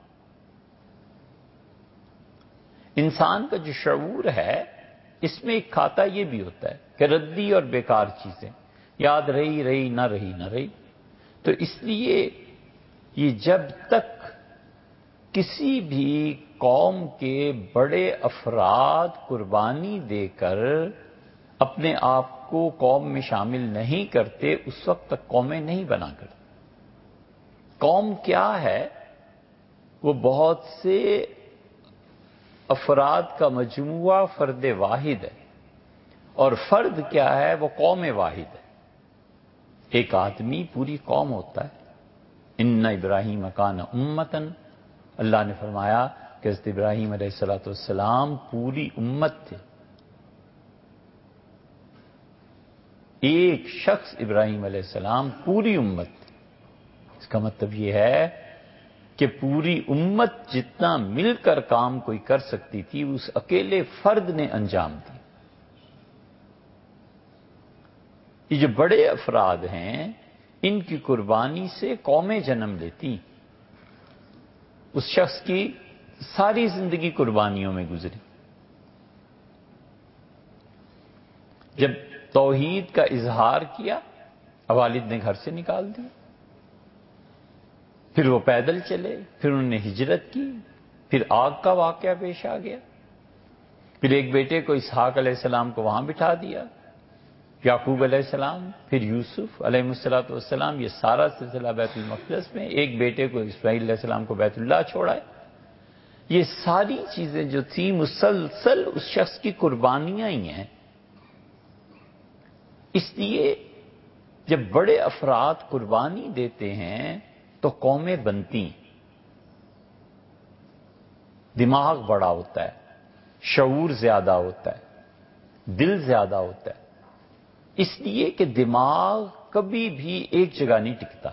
انسان کا جو شعور ہے اس میں ایک کھاتا یہ بھی ہوتا ہے کہ ردی اور بیکار چیزیں یاد رہی رہی نہ رہی نہ رہی۔ تو اس لیے یہ جب تک کسی بھی قوم کے بڑے افراد قربانی دے کر اپنے آپ کو قوم میں شامل نہیں کرتے، اس وقت تک قومیں نہیں بنا کرتے۔ قوم کیا ہے؟ وہ بہت سے افراد کا مجموعہ، فرد واحد ہے، اور فرد کیا ہے؟ وہ قوم واحد ہے۔ ایک آدمی پوری قوم ہوتا ہے۔ ان ابراہیم کان امتن، اللہ نے فرمایا کہ حضرت ابراہیم علیہ السلام پوری امت تھے۔ ایک شخص ابراہیم علیہ السلام پوری امت تھے۔ اس کا مطلب یہ ہے کہ پوری امت جتنا مل کر کام کوئی کر سکتی تھی اس اکیلے فرد نے انجام دی۔ یہ جو بڑے افراد ہیں ان کی قربانی سے قومیں جنم لیتی۔ اس شخص کی ساری زندگی قربانیوں میں گزری۔ جب توحید کا اظہار کیا، والد نے گھر سے نکال دیا، پھر وہ پیدل چلے، پھر انہوں نے ہجرت کی، پھر آگ کا واقعہ پیش آ گیا، پھر ایک بیٹے کو اسحاق علیہ السلام کو وہاں بٹھا دیا، یعقوب علیہ السلام، پھر یوسف علیہ السلام، یہ سارا سلسلہ بیت المقدس میں، ایک بیٹے کو اسماعیل علیہ السلام کو بیت اللہ چھوڑا ہے۔ یہ ساری چیزیں جو تھیں مسلسل اس شخص کی قربانیاں ہی ہیں۔ اس لیے جب بڑے افراد قربانی دیتے ہیں تو قومیں بنتی ہیں۔ دماغ بڑا ہوتا ہے، شعور زیادہ ہوتا ہے، دل زیادہ ہوتا ہے، اس لیے کہ دماغ کبھی بھی ایک جگہ نہیں ٹکتا۔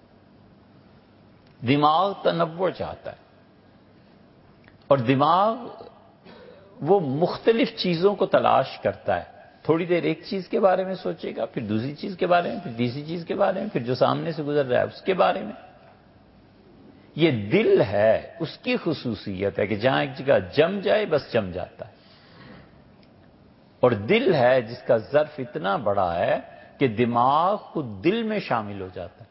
دماغ تنوع چاہتا ہے، اور دماغ وہ مختلف چیزوں کو تلاش کرتا ہے۔ تھوڑی دیر ایک چیز کے بارے میں سوچے گا، پھر دوسری چیز کے بارے میں، پھر تیسری چیز کے بارے میں، پھر جو سامنے سے گزر رہا ہے اس کے بارے میں۔ یہ دل ہے، اس کی خصوصیت ہے کہ جہاں ایک جگہ جم جائے بس جم جاتا ہے، اور دل ہے جس کا ظرف اتنا بڑا ہے کہ دماغ خود دل میں شامل ہو جاتا ہے۔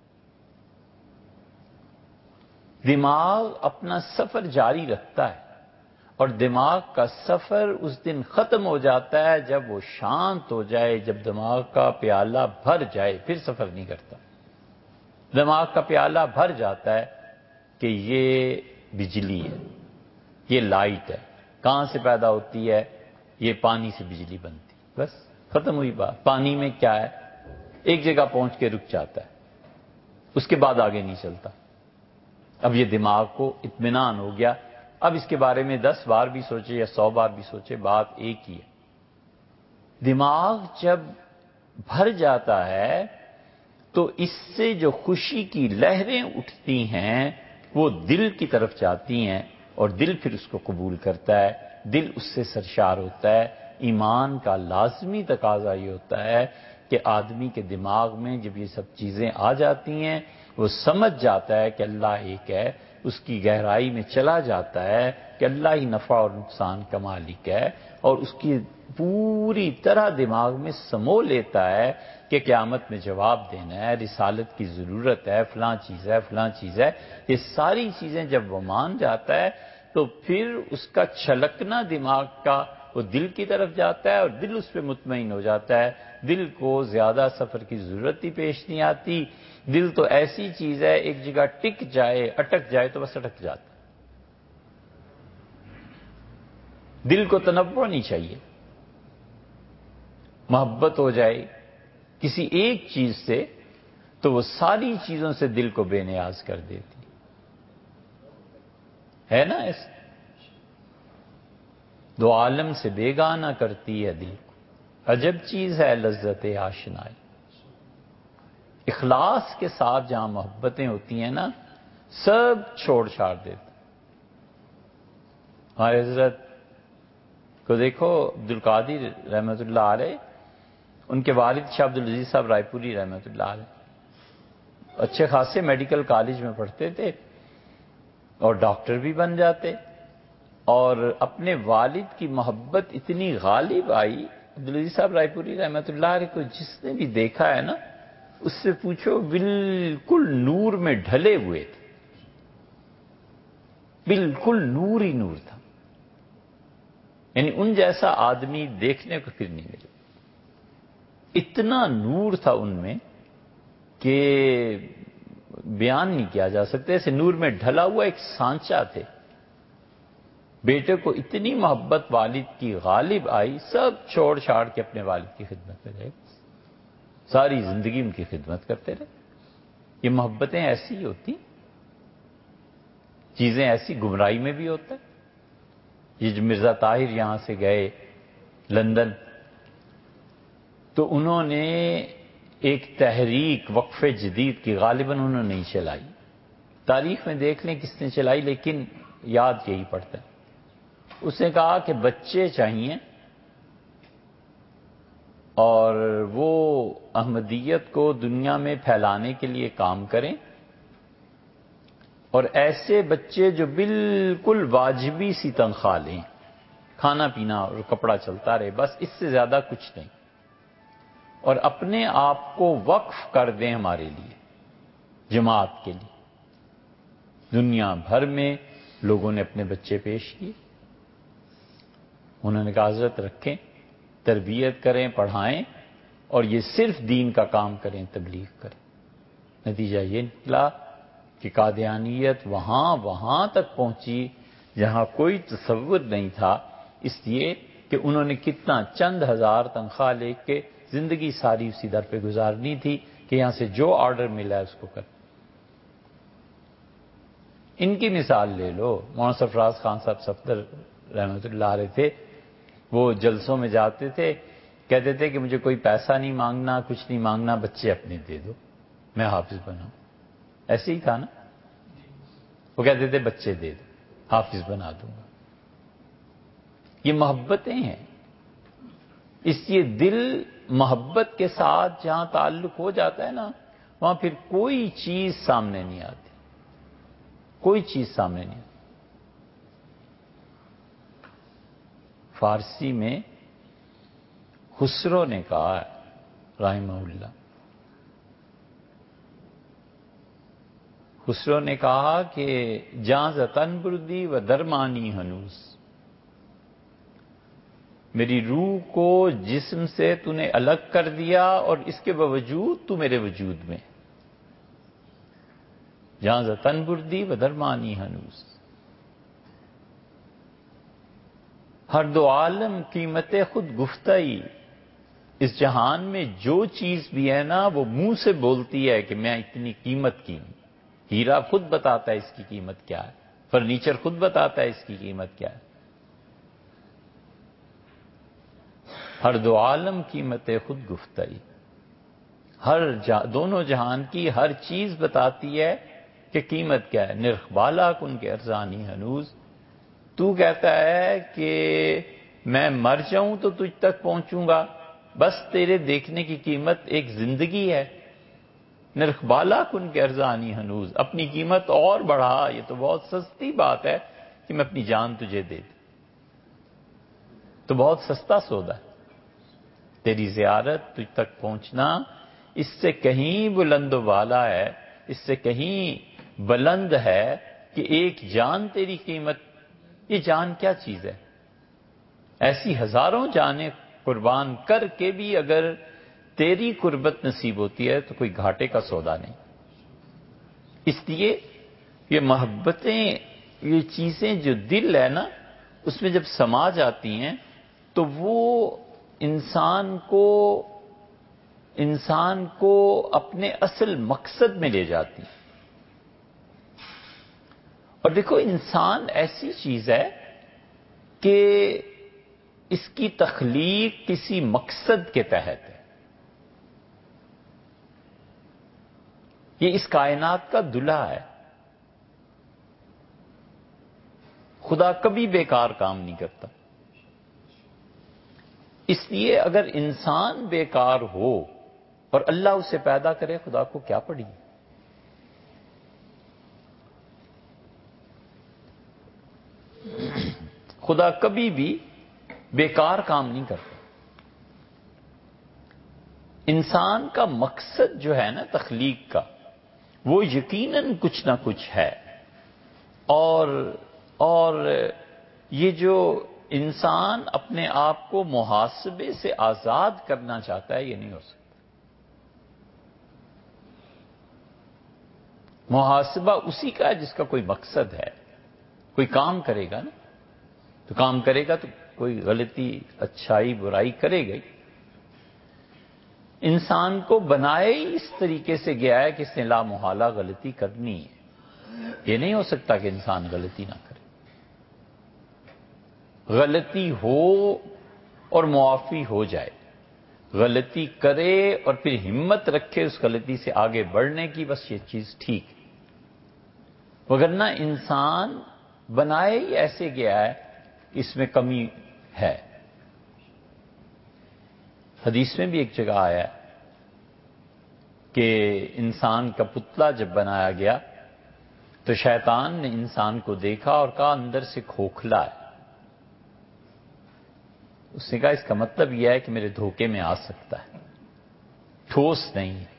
دماغ اپنا سفر جاری رکھتا ہے، اور دماغ کا سفر اس دن ختم ہو جاتا ہے جب وہ شانت ہو جائے، جب دماغ کا پیالہ بھر جائے، پھر سفر نہیں کرتا۔ دماغ کا پیالہ بھر جاتا ہے کہ یہ بجلی ہے، یہ لائٹ ہے، کہاں سے پیدا ہوتی ہے؟ یہ پانی سے بجلی بنتی، بس ختم ہوئی بات۔ پانی میں کیا ہے؟ ایک جگہ پہنچ کے رک جاتا ہے، اس کے بعد آگے نہیں چلتا۔ اب یہ دماغ کو اطمینان ہو گیا، اب اس کے بارے میں 10 بار بھی سوچے یا 100 بار بھی سوچے، بات ایک ہی ہے۔ دماغ جب بھر جاتا ہے تو اس سے جو خوشی کی لہریں اٹھتی ہیں وہ دل کی طرف جاتی ہیں، اور دل پھر اس کو قبول کرتا ہے، دل اس سے سرشار ہوتا ہے۔ ایمان کا لازمی تقاضا یہ ہوتا ہے کہ آدمی کے دماغ میں جب یہ سب چیزیں آ جاتی ہیں وہ سمجھ جاتا ہے کہ اللہ ایک ہے، اس کی گہرائی میں چلا جاتا ہے کہ اللہ ہی نفع اور نقصان کا مالک ہے، اور اس کی پوری طرح دماغ میں سمو لیتا ہے کہ قیامت میں جواب دینا ہے، رسالت کی ضرورت ہے، فلاں چیز ہے، فلاں چیز ہے، یہ ساری چیزیں جب وہ مان جاتا ہے تو پھر اس کا چھلکنا دماغ کا وہ دل کی طرف جاتا ہے اور دل اس پہ مطمئن ہو جاتا ہے. دل کو زیادہ سفر کی ضرورت ہی پیش نہیں آتی. دل تو ایسی چیز ہے ایک جگہ ٹک جائے، اٹک جائے تو بس اٹک جاتا. دل کو تنوع نہیں چاہیے. محبت ہو جائے کسی ایک چیز سے تو وہ ساری چیزوں سے دل کو بے نیاز کر دیتی ہے نا. ایسا دو عالم سے بیگانہ کرتی ہے دل کو. عجب چیز ہے لذت آشنائی. اخلاص کے ساتھ جہاں محبتیں ہوتی ہیں نا سب چھوڑ چھاڑ دیتے. ہمارے حضرت کو دیکھو عبد القادر رحمۃ اللہ علیہ، ان کے والد شاہ عبد العزیز صاحب رائے پوری رحمۃ اللہ علیہ اچھے خاصے میڈیکل کالج میں پڑھتے تھے اور ڈاکٹر بھی بن جاتے، اور اپنے والد کی محبت اتنی غالب آئی. عبدالعزیز صاحب رائے پوری رحمۃ اللہ علیہ کو جس نے بھی دیکھا ہے نا اس سے پوچھو بالکل نور میں ڈھلے ہوئے تھے، بالکل نور ہی نور تھا. یعنی ان جیسا آدمی دیکھنے کو پھر نہیں ملے. اتنا نور تھا ان میں کہ بیان نہیں کیا جا سکتا. ایسے نور میں ڈھلا ہوا ایک سانچا تھے. بیٹے کو اتنی محبت والد کی غالب آئی، سب چھوڑ چھاڑ کے اپنے والد کی خدمت میں رہے، ساری زندگی ان کی خدمت کرتے رہے. یہ محبتیں ایسی ہی ہوتی، چیزیں ایسی. گمراہی میں بھی ہوتا ہے. یہ جو مرزا طاہر یہاں سے گئے لندن تو انہوں نے ایک تحریک وقف جدید کی غالباً انہوں نے نہیں چلائی. تاریخ میں دیکھ لیں کس نے چلائی، لیکن یاد یہی پڑتا ہے. اس نے کہا کہ بچے چاہیے اور وہ احمدیت کو دنیا میں پھیلانے کے لیے کام کریں، اور ایسے بچے جو بالکل واجبی سی تنخواہ لیں، کھانا پینا اور کپڑا چلتا رہے، بس اس سے زیادہ کچھ نہیں، اور اپنے آپ کو وقف کر دیں ہمارے لیے، جماعت کے لیے. دنیا بھر میں لوگوں نے اپنے بچے پیش کیے. انہوں نے کہا حضرت رکھیں، تربیت کریں، پڑھائیں، اور یہ صرف دین کا کام کریں، تبلیغ کریں. نتیجہ یہ نکلا کہ قادیانیت وہاں تک پہنچی جہاں کوئی تصور نہیں تھا، اس لیے کہ انہوں نے کتنا چند ہزار تنخواہ لے کے زندگی ساری اسی در پہ گزارنی تھی کہ یہاں سے جو آرڈر ملا ہے اس کو کر. ان کی مثال لے لو. مولانا سرفراز خان صاحب صفدر رحمۃ اللہ علیہ تھے، وہ جلسوں میں جاتے تھے، کہتے تھے کہ مجھے کوئی پیسہ نہیں مانگنا، کچھ نہیں مانگنا، بچے اپنے دے دو، میں حافظ بناؤں. ایسے ہی تھا نا. وہ کہتے تھے بچے دے دو، حافظ بنا دوں گا. یہ محبتیں ہیں. اس لیے دل محبت کے ساتھ جہاں تعلق ہو جاتا ہے نا وہاں پھر کوئی چیز سامنے نہیں آتی، کوئی چیز سامنے نہیں آتی. فارسی میں خسرو نے کہا ہے رحمہ اللہ، خسرو نے کہا کہ جاں زتن بردی و درمانی ہنوز، میری روح کو جسم سے تو نے الگ کر دیا اور اس کے باوجود تو میرے وجود میں. جاں زتن بردی و درمانی ہنوز. ہر دو عالم قیمت خود گفتئی. اس جہان میں جو چیز بھی ہے نا وہ منہ سے بولتی ہے کہ میں اتنی قیمت کی ہوں. ہیرا خود بتاتا ہے اس کی قیمت کیا ہے، فرنیچر خود بتاتا ہے اس کی قیمت کیا ہے. ہر دو عالم قیمت خود گفتئی. دونوں جہان کی ہر چیز بتاتی ہے کہ قیمت کیا ہے. نرخ بالا کن کے ارزانی ہنوز. تو کہتا ہے کہ میں مر جاؤں تو تجھ تک پہنچوں گا، بس تیرے دیکھنے کی قیمت ایک زندگی ہے. نرخ بالا کن کے ارزانی ہنوز. اپنی قیمت اور بڑھا، یہ تو بہت سستی بات ہے کہ میں اپنی جان تجھے دے دوں. تو بہت سستا سودا ہے. تیری زیارت تجھ تک پہنچنا اس سے کہیں بلند و بالا ہے، اس سے کہیں بلند ہے کہ ایک جان تیری قیمت. یہ جان کیا چیز ہے؟ ایسی ہزاروں جانیں قربان کر کے بھی اگر تیری قربت نصیب ہوتی ہے تو کوئی گھاٹے کا سودا نہیں. اس لیے یہ محبتیں، یہ چیزیں جو دل ہے نا اس میں جب سما جاتی ہیں تو وہ انسان کو اپنے اصل مقصد میں لے جاتی ہیں. اور دیکھو انسان ایسی چیز ہے کہ اس کی تخلیق کسی مقصد کے تحت ہے. یہ اس کائنات کا دلہا ہے. خدا کبھی بیکار کام نہیں کرتا. اس لیے اگر انسان بیکار ہو اور اللہ اسے پیدا کرے، خدا کو کیا پڑی؟ خدا کبھی بھی بیکار کام نہیں کرتا. انسان کا مقصد جو ہے نا تخلیق کا، وہ یقیناً کچھ نہ کچھ ہے. اور یہ جو انسان اپنے آپ کو محاسبے سے آزاد کرنا چاہتا ہے، یہ نہیں ہو سکتا. محاسبہ اسی کا ہے جس کا کوئی مقصد ہے. کوئی کام کرے گا نا، تو کام کرے گا تو کوئی غلطی، اچھائی، برائی کرے گا. انسان کو بنائے ہی اس طریقے سے گیا ہے کہ اس نے لا محالہ غلطی کرنی ہے. یہ نہیں ہو سکتا کہ انسان غلطی نہ کرے. غلطی ہو اور معافی ہو جائے، غلطی کرے اور پھر ہمت رکھے اس غلطی سے آگے بڑھنے کی، بس یہ چیز ٹھیک ہے. وگرنہ انسان بنائے ہی ایسے گیا ہے کہ اس میں کمی ہے. حدیث میں بھی ایک جگہ آیا ہے کہ انسان کا پتلا جب بنایا گیا تو شیطان نے انسان کو دیکھا اور کہا اندر سے کھوکھلا ہے. اس نے کہا اس کا مطلب یہ ہے کہ میرے دھوکے میں آ سکتا ہے، ٹھوس نہیں ہے.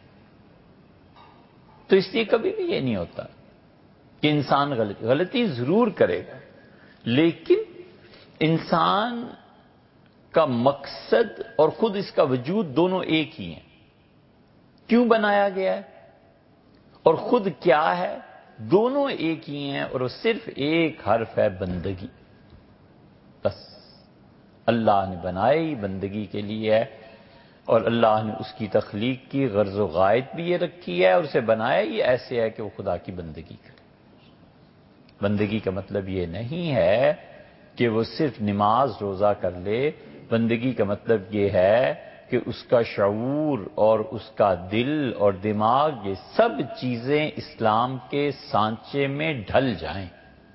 تو اس لیے کبھی بھی یہ نہیں ہوتا کہ انسان غلطی ضرور کرے گا، لیکن انسان کا مقصد اور خود اس کا وجود دونوں ایک ہی ہیں. کیوں بنایا گیا ہے اور خود کیا ہے، دونوں ایک ہی ہیں، اور وہ صرف ایک حرف ہے، بندگی. بس اللہ نے بنائی بندگی کے لیے ہے، اور اللہ نے اس کی تخلیق کی غرض و غایت بھی یہ رکھی ہے، اور اسے بنایا ہی ایسے ہے کہ وہ خدا کی بندگی کرے. بندگی کا مطلب یہ نہیں ہے کہ وہ صرف نماز روزہ کر لے. بندگی کا مطلب یہ ہے کہ اس کا شعور اور اس کا دل اور دماغ، یہ سب چیزیں اسلام کے سانچے میں ڈھل جائیں.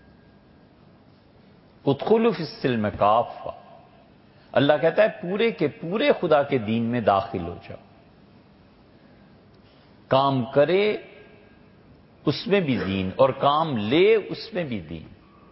ادخلوا فی السلم کافہ، اللہ کہتا ہے پورے کے پورے خدا کے دین میں داخل ہو جاؤ. کام کرے اس میں بھی دین، اور کام لے اس میں بھی دین.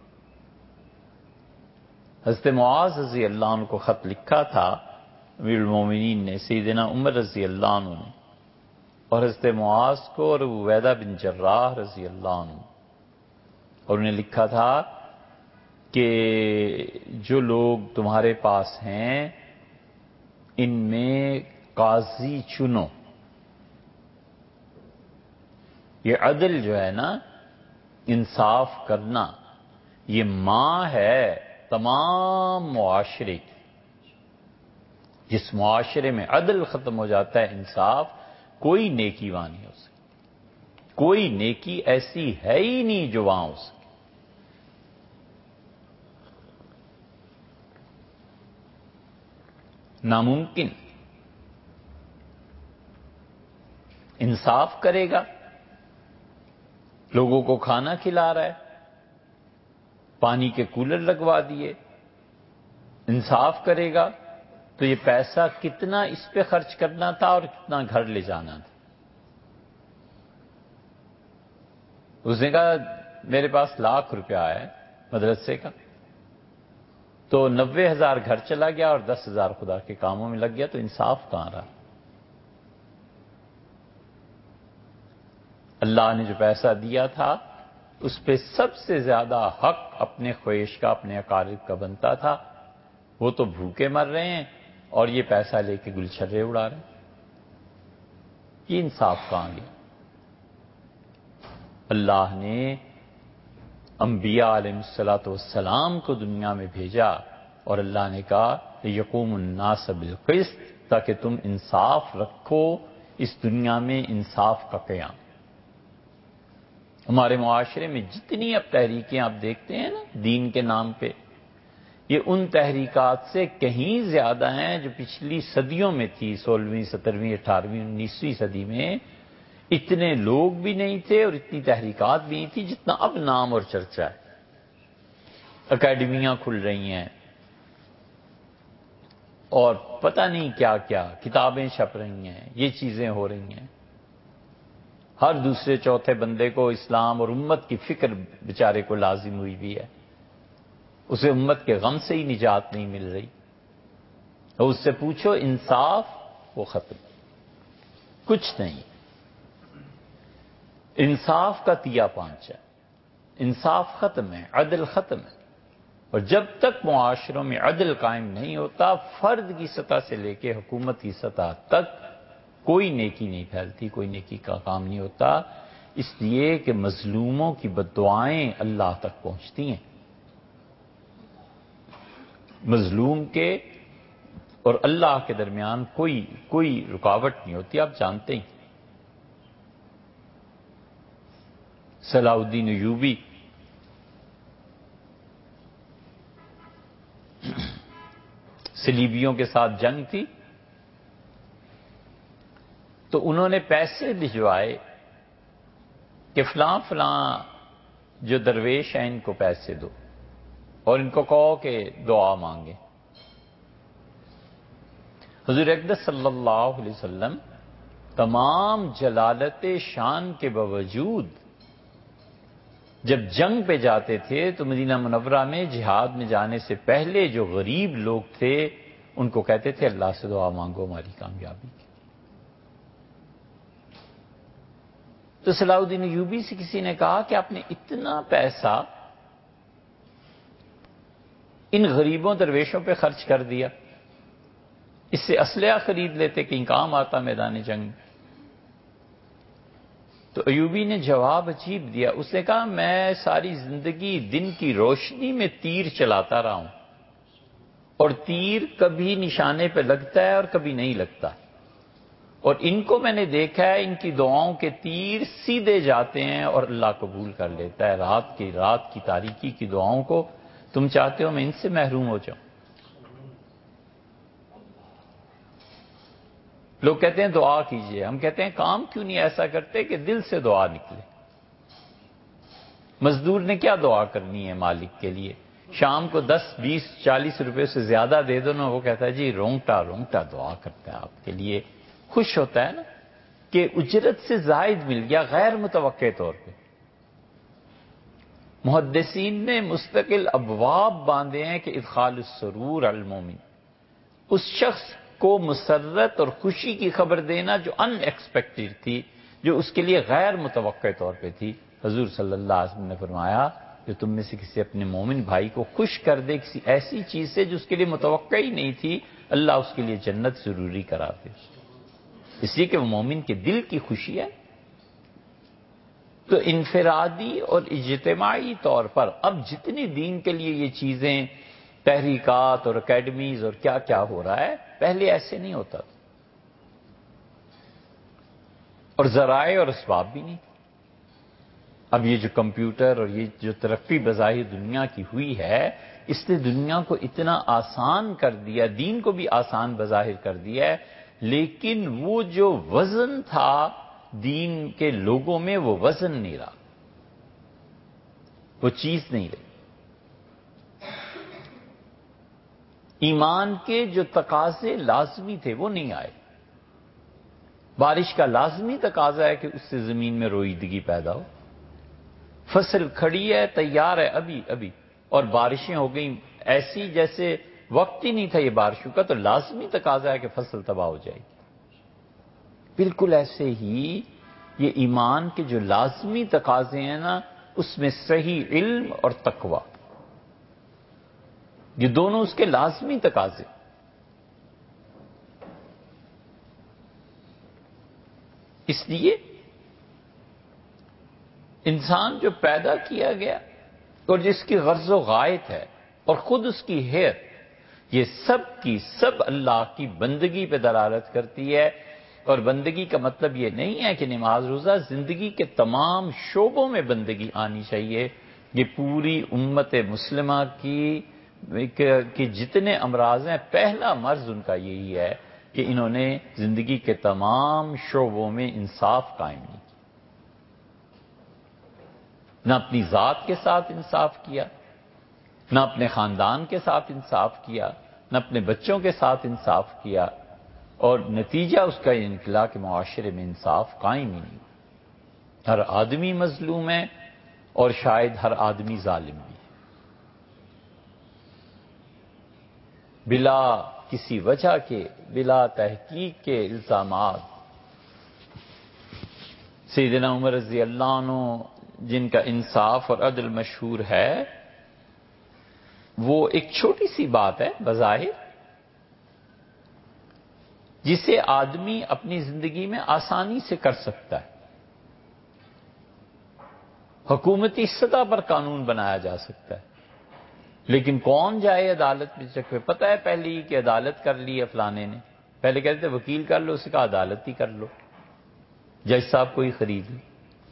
حضرت معاذ رضی اللہ عنہ کو خط لکھا تھا امیر المومنین نے، سیدنا عمر رضی اللہ عنہ نے، اور حضرت معاذ کو اور عبیدہ بن جراح رضی اللہ عنہ، اور انہیں لکھا تھا کہ جو لوگ تمہارے پاس ہیں ان میں قاضی چنو. یہ عدل جو ہے نا، انصاف کرنا، یہ ماں ہے تمام معاشرے کی. جس معاشرے میں عدل ختم ہو جاتا ہے، انصاف، کوئی نیکی وہاں نہیں ہو سکتی. کوئی نیکی ایسی ہے ہی نہیں جو وہاں ہو سکے. ناممکن. انصاف کرے گا، لوگوں کو کھانا کھلا رہا ہے، پانی کے کولر لگوا دیے. انصاف کرے گا تو یہ پیسہ کتنا اس پہ خرچ کرنا تھا اور کتنا گھر لے جانا تھا. اس نے کہا میرے پاس 1,00,000 روپیہ ہے مدرسے کا، تو 90,000 گھر چلا گیا اور 10,000 خدا کے کاموں میں لگ گیا، تو انصاف کہاں رہا؟ اللہ نے جو پیسہ دیا تھا اس پہ سب سے زیادہ حق اپنے خواہش کا، اپنے اقارب کا بنتا تھا. وہ تو بھوکے مر رہے ہیں اور یہ پیسہ لے کے گلچھرے اڑا رہے ہیں. یہ انصاف کہاں گیا؟ اللہ نے انبیاء علیہ الصلوۃ والسلام کو دنیا میں بھیجا اور اللہ نے کہا یقوم الناس بالقسط، تاکہ تم انصاف رکھو، اس دنیا میں انصاف کا قیام. ہمارے معاشرے میں جتنی اب تحریکیں آپ دیکھتے ہیں نا دین کے نام پہ، یہ ان تحریکات سے کہیں زیادہ ہیں جو پچھلی صدیوں میں تھی. 16ویں 17ویں 18ویں 19ویں صدی میں اتنے لوگ بھی نہیں تھے اور اتنی تحریکات بھی نہیں تھی جتنا اب نام اور چرچا ہے. اکیڈمیاں کھل رہی ہیں اور پتہ نہیں کیا کیا کتابیں چھپ رہی ہیں، یہ چیزیں ہو رہی ہیں. ہر دوسرے چوتھے بندے کو اسلام اور امت کی فکر بیچارے کو لازم ہوئی بھی ہے، اسے امت کے غم سے ہی نجات نہیں مل رہی. اور اس سے پوچھو انصاف، وہ ختم، کچھ نہیں. انصاف کا تیا پانچ ہے، انصاف ختم ہے، عدل ختم ہے. اور جب تک معاشروں میں عدل قائم نہیں ہوتا، فرد کی سطح سے لے کے حکومت کی سطح تک کوئی نیکی نہیں پھیلتی، کوئی نیکی کا کام نہیں ہوتا. اس لیے کہ مظلوموں کی بددعائیں اللہ تک پہنچتی ہیں. مظلوم کے اور اللہ کے درمیان کوئی رکاوٹ نہیں ہوتی، آپ جانتے ہیں. صلاح الدین ایوبی صلیبیوں کے ساتھ جنگ تھی تو انہوں نے پیسے بھجوائے کہ فلاں فلاں جو درویش ہیں ان کو پیسے دو اور ان کو کہو کہ دعا مانگے. حضور اقدس صلی اللہ علیہ وسلم تمام جلالت شان کے باوجود جب جنگ پہ جاتے تھے تو مدینہ منورہ میں جہاد میں جانے سے پہلے جو غریب لوگ تھے ان کو کہتے تھے اللہ سے دعا مانگو ہماری کامیابی کی. تو صلاح الدین ایوبی سے کسی نے کہا کہ آپ نے اتنا پیسہ ان غریبوں درویشوں پہ خرچ کر دیا، اس سے اسلحہ خرید لیتے کہیں کام آتا میدان جنگ میں. تو ایوبی نے جواب عجیب دیا. اس نے کہا میں ساری زندگی دن کی روشنی میں تیر چلاتا رہا ہوں اور تیر کبھی نشانے پہ لگتا ہے اور کبھی نہیں لگتا، اور ان کو میں نے دیکھا ہے ان کی دعاؤں کے تیر سیدھے جاتے ہیں اور اللہ قبول کر لیتا ہے. رات کی تاریکی کی دعاؤں کو تم چاہتے ہو میں ان سے محروم ہو جاؤں؟ لوگ کہتے ہیں دعا کیجئے، ہم کہتے ہیں کام کیوں نہیں ایسا کرتے کہ دل سے دعا نکلے. مزدور نے کیا دعا کرنی ہے مالک کے لیے؟ شام کو 10 20 40 روپے سے زیادہ دے دو نا، وہ کہتا ہے جی رونگٹا رونگٹا دعا کرتا ہے آپ کے لیے، خوش ہوتا ہے نا کہ اجرت سے زائد مل گیا غیر متوقع طور پہ. محدثین نے مستقل ابواب باندھے ہیں کہ ادخال السرور علی المومن، اس شخص کو مسرت اور خوشی کی خبر دینا جو ان ایکسپیکٹڈ تھی، جو اس کے لیے غیر متوقع طور پہ تھی. حضور صلی اللہ علیہ وسلم نے فرمایا جو تم میں سے کسی اپنے مومن بھائی کو خوش کر دے کسی ایسی چیز سے جو اس کے لیے متوقع ہی نہیں تھی، اللہ اس کے لیے جنت ضروری کرا دے، اس لیے کہ وہ مومن کے دل کی خوشی ہے. تو انفرادی اور اجتماعی طور پر اب جتنی دین کے لیے یہ چیزیں تحریکات اور اکیڈمیز اور کیا کیا ہو رہا ہے، پہلے ایسے نہیں ہوتا تھا اور ذرائع اور اسباب بھی نہیں. اب یہ جو کمپیوٹر اور یہ جو ترقی بظاہر دنیا کی ہوئی ہے، اس نے دنیا کو اتنا آسان کر دیا، دین کو بھی آسان بظاہر کر دیا ہے، لیکن وہ جو وزن تھا دین کے لوگوں میں وہ وزن نہیں رہا، وہ چیز نہیں رہی. ایمان کے جو تقاضے لازمی تھے وہ نہیں آئے. بارش کا لازمی تقاضا ہے کہ اس سے زمین میں روئیدگی پیدا ہو. فصل کھڑی ہے، تیار ہے ابھی، اور بارشیں ہو گئیں ایسی جیسے وقت ہی نہیں تھا یہ بارشوں کا، تو لازمی تقاضا ہے کہ فصل تباہ ہو جائے گی۔ بالکل ایسے ہی یہ ایمان کے جو لازمی تقاضے ہیں نا، اس میں صحیح علم اور تقوی، یہ دونوں اس کے لازمی تقاضے۔ اس لیے انسان جو پیدا کیا گیا اور جس کی غرض و غایت ہے اور خود اس کی حیت، یہ سب کی سب اللہ کی بندگی پہ دلالت کرتی ہے۔ اور بندگی کا مطلب یہ نہیں ہے کہ نماز روزہ، زندگی کے تمام شعبوں میں بندگی آنی چاہیے۔ یہ پوری امت مسلمہ کی جتنے امراض ہیں، پہلا مرض ان کا یہی ہے کہ انہوں نے زندگی کے تمام شعبوں میں انصاف قائم نہیں کیا، نہ اپنی ذات کے ساتھ انصاف کیا، نہ اپنے خاندان کے ساتھ انصاف کیا، نہ اپنے بچوں کے ساتھ انصاف کیا، اور نتیجہ اس کا یہ نکلا کہ معاشرے میں انصاف قائم ہی نہیں۔ ہر آدمی مظلوم ہے اور شاید ہر آدمی ظالم بھی ہے، بلا کسی وجہ کے، بلا تحقیق کے الزامات۔ سیدنا عمر رضی اللہ عنہ جن کا انصاف اور عدل مشہور ہے، وہ ایک چھوٹی سی بات ہے بظاہر، جسے آدمی اپنی زندگی میں آسانی سے کر سکتا ہے۔ حکومتی سطح پر قانون بنایا جا سکتا ہے، لیکن کون جائے عدالت میں چکے؟ پتہ ہے پہلے ہی کہ عدالت کر لی ہے فلانے نے، پہلے کہتے تھے وکیل کر لو، اسے کہا عدالت ہی کر لو، جج صاحب کو ہی خرید لو۔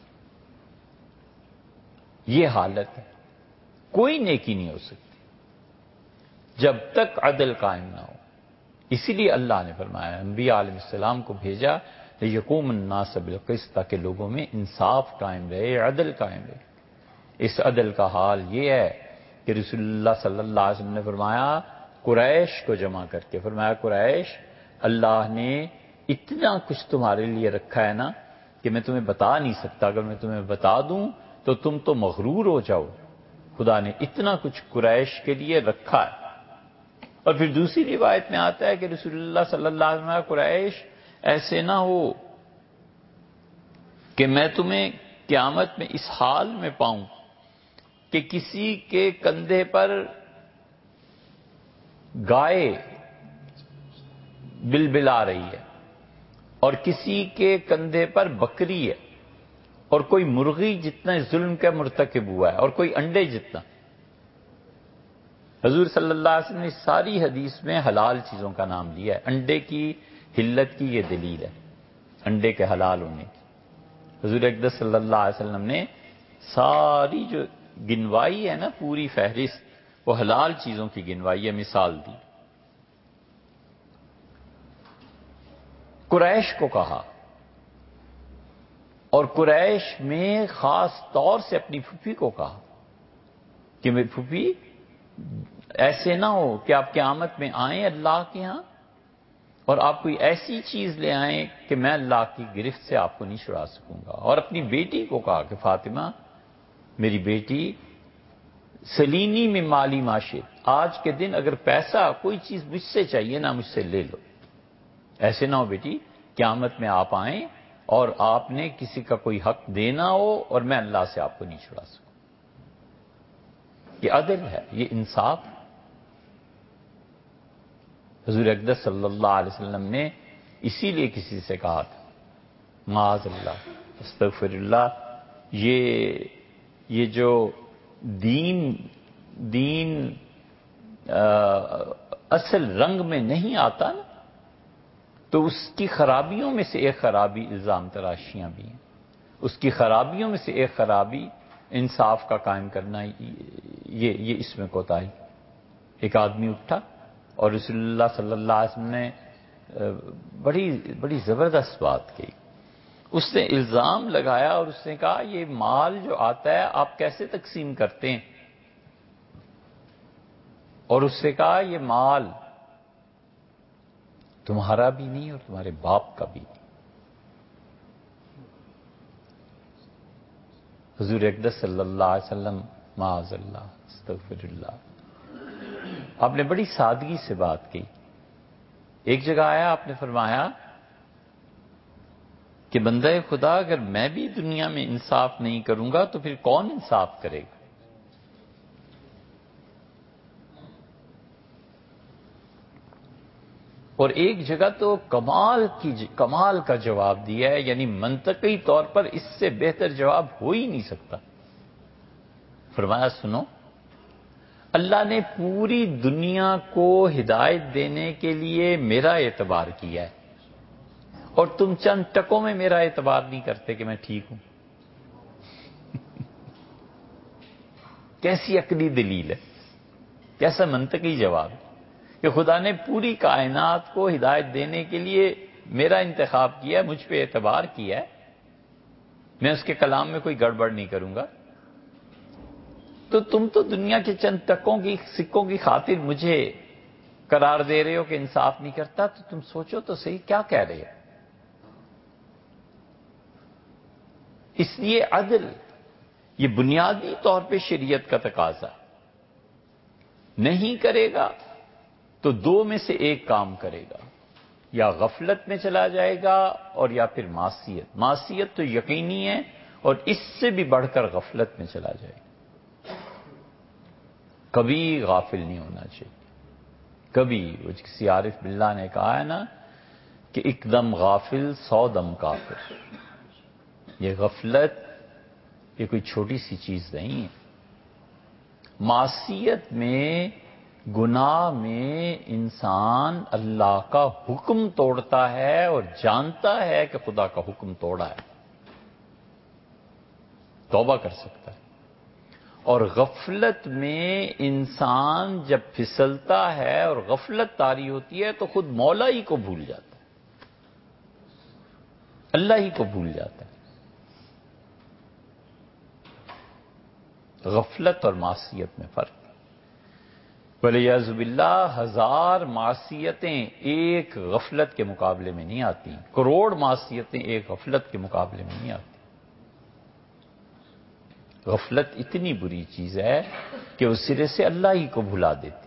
یہ حالت ہے، کوئی نیکی نہیں ہو سکتی جب تک عدل قائم نہ ہو۔ اسی لیے اللہ نے فرمایا، انبیاء علیہ السلام کو بھیجا لیقوم الناس بالقسط، تاکہ لوگوں میں انصاف قائم رہے، عدل قائم رہے۔ اس عدل کا حال یہ ہے کہ رسول اللہ صلی اللہ علیہ وسلم نے فرمایا، قریش کو جمع کر کے فرمایا، قریش، اللہ نے اتنا کچھ تمہارے لیے رکھا ہے نا کہ میں تمہیں بتا نہیں سکتا، اگر میں تمہیں بتا دوں تو تم تو مغرور ہو جاؤ۔ خدا نے اتنا کچھ قریش کے لیے رکھا ہے۔ اور پھر دوسری روایت میں آتا ہے کہ رسول اللہ صلی اللہ علیہ وسلم، قریش ایسے نہ ہو کہ میں تمہیں قیامت میں اس حال میں پاؤں کہ کسی کے کندھے پر گائے بلبلا رہی ہے اور کسی کے کندھے پر بکری ہے، اور کوئی مرغی جتنا ظلم کا مرتکب ہوا ہے اور کوئی انڈے جتنا۔ حضور صلی اللہ علیہ وسلم نے ساری حدیث میں حلال چیزوں کا نام لیا ہے۔ انڈے کی حلت کی یہ دلیل ہے، انڈے کے حلال ہونے کی۔ حضور اقدس صلی اللہ علیہ وسلم نے ساری جو گنوائی ہے نا، پوری فہرست، وہ حلال چیزوں کی گنوائی ہے، مثال دی۔ قریش کو کہا، اور قریش میں خاص طور سے اپنی پھوپھی کو کہا کہ میری پھوپھی، ایسے نہ ہو کہ آپ قیامت میں آئیں اللہ کے ہاں اور آپ کوئی ایسی چیز لے آئیں کہ میں اللہ کی گرفت سے آپ کو نہیں چھڑا سکوں گا۔ اور اپنی بیٹی کو کہا کہ فاطمہ، میری بیٹی، سلینی میں مالی معاشیت، آج کے دن اگر پیسہ کوئی چیز مجھ سے چاہیے نا، مجھ سے لے لو۔ ایسے نہ ہو بیٹی قیامت میں آپ آئیں اور آپ نے کسی کا کوئی حق دینا ہو اور میں اللہ سے آپ کو نہیں چھڑا سکوں۔ یہ عدل ہے، یہ انصاف۔ حضور اقدس صلی اللہ علیہ وسلم نے اسی لیے کسی سے کہا تھا، معاذ اللہ، استغفر اللہ، یہ جو دین اصل رنگ میں نہیں آتا نا، تو اس کی خرابیوں میں سے ایک خرابی الزام تراشیاں بھی ہیں۔ اس کی خرابیوں میں سے ایک خرابی انصاف کا قائم کرنا، یہ اس میں کوتاہی۔ ایک آدمی اٹھا اور رسول اللہ صلی اللہ علیہ وسلم نے بڑی زبردست بات کی۔ اس نے الزام لگایا اور اس نے کہا، یہ مال جو آتا ہے آپ کیسے تقسیم کرتے ہیں؟ اور اس سے کہا، یہ مال تمہارا بھی نہیں اور تمہارے باپ کا بھی نہیں۔ حضور اقدس صلی اللہ علیہ وسلم، معاذ اللہ، استغفر اللہ۔ آپ نے بڑی سادگی سے بات کی۔ ایک جگہ آیا، آپ نے فرمایا کہ بندہ خدا اگر میں بھی دنیا میں انصاف نہیں کروں گا تو پھر کون انصاف کرے گا؟ اور ایک جگہ تو کمال کا جواب دیا ہے، یعنی منطقی طور پر اس سے بہتر جواب ہو ہی نہیں سکتا۔ فرمایا سنو، اللہ نے پوری دنیا کو ہدایت دینے کے لیے میرا اعتبار کیا ہے، اور تم چند ٹکوں میں میرا اعتبار نہیں کرتے کہ میں ٹھیک ہوں۔ کیسی عقلی دلیل ہے، کیسا منطقی جواب ہے کہ خدا نے پوری کائنات کو ہدایت دینے کے لیے میرا انتخاب کیا ہے، مجھ پہ اعتبار کیا ہے، میں اس کے کلام میں کوئی گڑبڑ نہیں کروں گا۔ تو تم تو دنیا کے چند ٹکوں کی سکوں کی خاطر مجھے قرار دے رہے ہو کہ انصاف نہیں کرتا، تو تم سوچو تو صحیح کیا کہہ رہے ہو۔ اس لیے عدل یہ بنیادی طور پہ شریعت کا تقاضا ہے۔ نہیں کرے گا تو دو میں سے ایک کام کرے گا، یا غفلت میں چلا جائے گا اور یا پھر معصیت تو یقینی ہے، اور اس سے بھی بڑھ کر غفلت میں چلا جائے گا۔ کبھی غافل نہیں ہونا چاہیے، کبھی۔ وہ کسی عارف باللہ نے کہا ہے نا کہ ایک دم غافل 100 دم کافر۔ یہ غفلت یہ کوئی چھوٹی سی چیز نہیں ہے۔ معصیت میں، گناہ میں انسان اللہ کا حکم توڑتا ہے اور جانتا ہے کہ خدا کا حکم توڑا ہے، توبہ کر سکتا ہے۔ اور غفلت میں انسان جب پھسلتا ہے اور غفلت طاری ہوتی ہے تو خود مولا ہی کو بھول جاتا ہے، اللہ ہی کو بھول جاتا ہے۔ غفلت اور معصیت میں فرق ہے۔ وَلِعِیَاذُ بِاللَّہ 1000 معصیتیں ایک غفلت کے مقابلے میں نہیں آتی، کروڑ معصیتیں ایک غفلت کے مقابلے میں نہیں آتی۔ غفلت اتنی بری چیز ہے کہ اس سرے سے اللہ ہی کو بھلا دیتی۔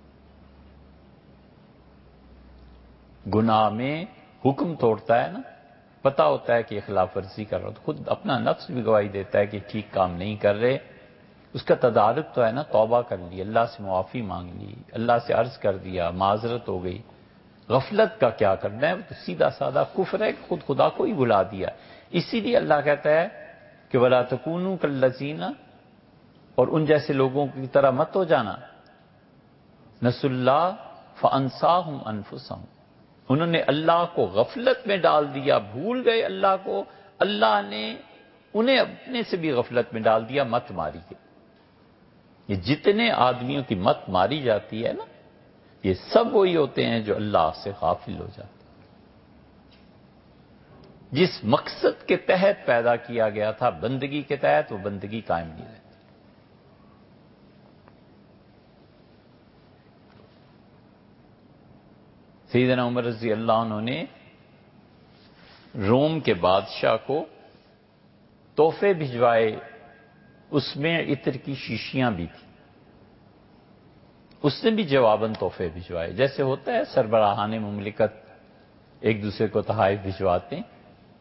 گناہ میں حکم توڑتا ہے نا، پتہ ہوتا ہے کہ خلاف ورزی کر رہا ہو، تو خود اپنا نفس بھی گواہی دیتا ہے کہ ٹھیک کام نہیں کر رہے، اس کا تدارک تو ہے نا، توبہ کر لی، اللہ سے معافی مانگ لی، اللہ سے عرض کر دیا، معذرت ہو گئی۔ غفلت کا کیا کرنا ہے؟ وہ تو سیدھا سادہ کفر ہے، خود خدا کو ہی بھلا دیا۔ اسی لیے اللہ کہتا ہے کہ وَلَا تَكُونُوا كَالَّذِينَ، اور ان جیسے لوگوں کی طرح مت ہو جانا، نسوا اللہ فَأَنسَاهُمْ أَنفُسَهُمْ، انہوں نے اللہ کو غفلت میں ڈال دیا، بھول گئے اللہ کو، اللہ نے انہیں اپنے سے بھی غفلت میں ڈال دیا، مت ماری گئی۔ یہ جتنے آدمیوں کی مت ماری جاتی ہے نا، یہ سب وہی ہوتے ہیں جو اللہ سے غافل ہو جاتے ہیں۔ جس مقصد کے تحت پیدا کیا گیا تھا، بندگی کے تحت، وہ بندگی قائم نہیں رہتی۔ سیدنا عمر رضی اللہ عنہ نے روم کے بادشاہ کو تحفے بھجوائے، اس میں عطر کی شیشیاں بھی تھیں، اس نے بھی جواباً تحفے بھجوائے، جیسے ہوتا ہے سربراہان مملکت ایک دوسرے کو تحائف بھجواتے ہیں۔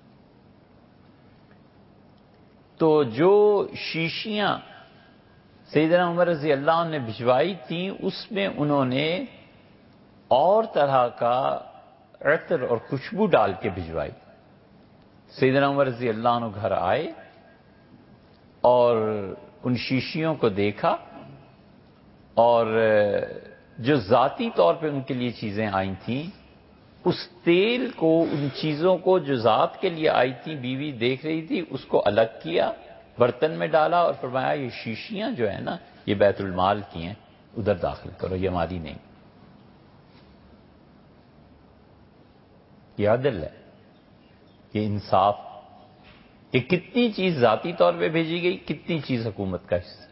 تو جو شیشیاں سیدنا عمر رضی اللہ عنہ نے بھجوائی تھیں، اس میں انہوں نے اور طرح کا عطر اور خوشبو ڈال کے بھجوائی۔ سیدنا عمر رضی اللہ عنہ گھر آئے اور ان شیشیوں کو دیکھا، اور جو ذاتی طور پہ ان کے لیے چیزیں آئی تھیں، اس تیل کو، ان چیزوں کو جو ذات کے لیے آئی تھی، بیوی دیکھ رہی تھی، اس کو الگ کیا، برتن میں ڈالا اور فرمایا یہ شیشیاں جو ہیں نا، یہ بیت المال کی ہیں، ادھر داخل کرو، یہ ہماری نہیں۔ یہ عدل ہے، یہ انصاف، کہ کتنی چیز ذاتی طور پہ بھیجی گئی، کتنی چیز حکومت کا حصہ۔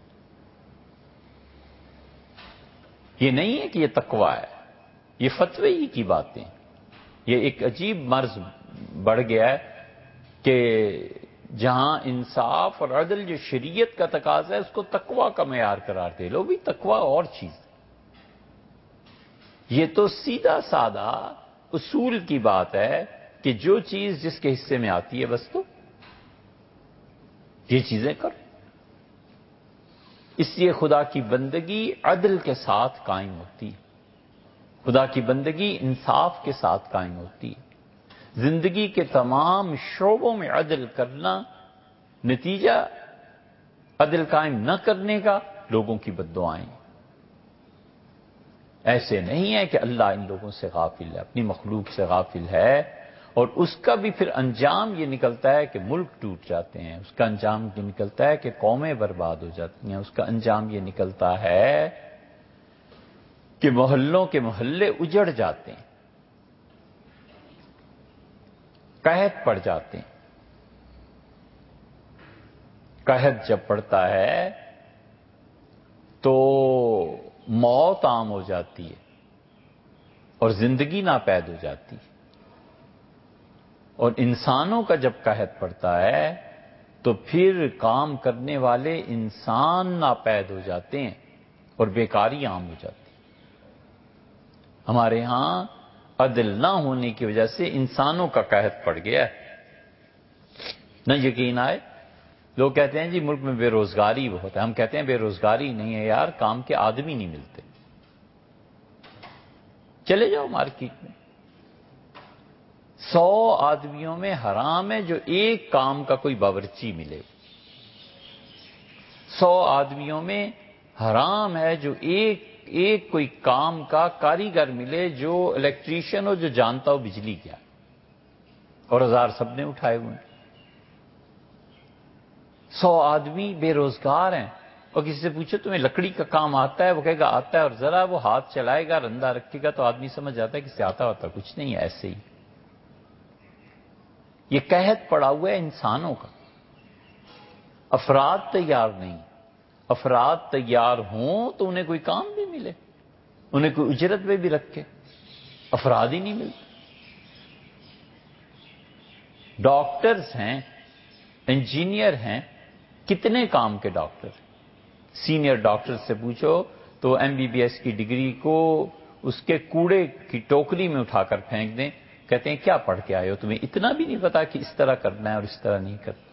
یہ نہیں ہے کہ یہ تقوی ہے، یہ فتوی ہی کی باتیں۔ یہ ایک عجیب مرض بڑھ گیا ہے کہ جہاں انصاف اور عدل جو شریعت کا تقاضا ہے اس کو تقوی کا معیار قرار دے لو بھی، تقوی اور چیز. یہ تو سیدھا سادہ اصول کی بات ہے کہ جو چیز جس کے حصے میں آتی ہے بس تو یہ چیزیں کرو. اس لیے خدا کی بندگی عدل کے ساتھ قائم ہوتی ہے، خدا کی بندگی انصاف کے ساتھ قائم ہوتی ہے. زندگی کے تمام شعبوں میں عدل کرنا، نتیجہ عدل قائم نہ کرنے کا لوگوں کی بد دعائیں. ایسے نہیں ہے کہ اللہ ان لوگوں سے غافل ہے، اپنی مخلوق سے غافل ہے، اور اس کا بھی پھر انجام یہ نکلتا ہے کہ ملک ٹوٹ جاتے ہیں، اس کا انجام یہ نکلتا ہے کہ قومیں برباد ہو جاتی ہیں، اس کا انجام یہ نکلتا ہے کہ محلوں کے محلے اجڑ جاتے ہیں، قحط پڑ جاتے ہیں. قحط جب پڑتا ہے تو موت عام ہو جاتی ہے اور زندگی ناپید ہو جاتی ہے. اور انسانوں کا جب قحط پڑتا ہے تو پھر کام کرنے والے انسان ناپید ہو جاتے ہیں اور بیکاری عام ہو جاتی ہے. ہمارے ہاں عدل نہ ہونے کی وجہ سے انسانوں کا قحط پڑ گیا ہے. نہ یقین آئے، لوگ کہتے ہیں جی ملک میں بے روزگاری بہت ہے. ہم کہتے ہیں بے روزگاری نہیں ہے یار، کام کے آدمی نہیں ملتے. چلے جاؤ مارکیٹ میں، 100 آدمیوں میں حرام ہے جو ایک کام کا کوئی باورچی ملے. 100 آدمیوں میں حرام ہے جو ایک کوئی کام کا کاریگر ملے جو الیکٹریشین ہو، جو جانتا ہو بجلی کیا. اور ہزار سب نے اٹھائے ہوئے. 100 آدمی بے روزگار ہیں، اور کسی سے پوچھو تمہیں لکڑی کا کام آتا ہے، وہ کہے گا آتا ہے، اور ذرا وہ ہاتھ چلائے گا، رندہ رکھے گا تو آدمی سمجھ جاتا ہے کہ اس سے آتا ہوتا کچھ نہیں ہے. ایسے ہی یہ قحط پڑا ہوا ہے انسانوں کا. افراد تیار نہیں. افراد تیار ہوں تو انہیں کوئی کام بھی ملے، انہیں کوئی اجرت پہ بھی رکھے. افراد ہی نہیں ملتے. ڈاکٹرز ہیں، انجینئر ہیں، کتنے کام کے ڈاکٹر. سینئر ڈاکٹر سے پوچھو تو ایم بی بی ایس کی ڈگری کو اس کے کوڑے کی ٹوکری میں اٹھا کر پھینک دیں. کہتے ہیں کیا پڑھ کے آئے ہو، تمہیں اتنا بھی نہیں پتا کہ اس طرح کرنا ہے اور اس طرح نہیں کرنا.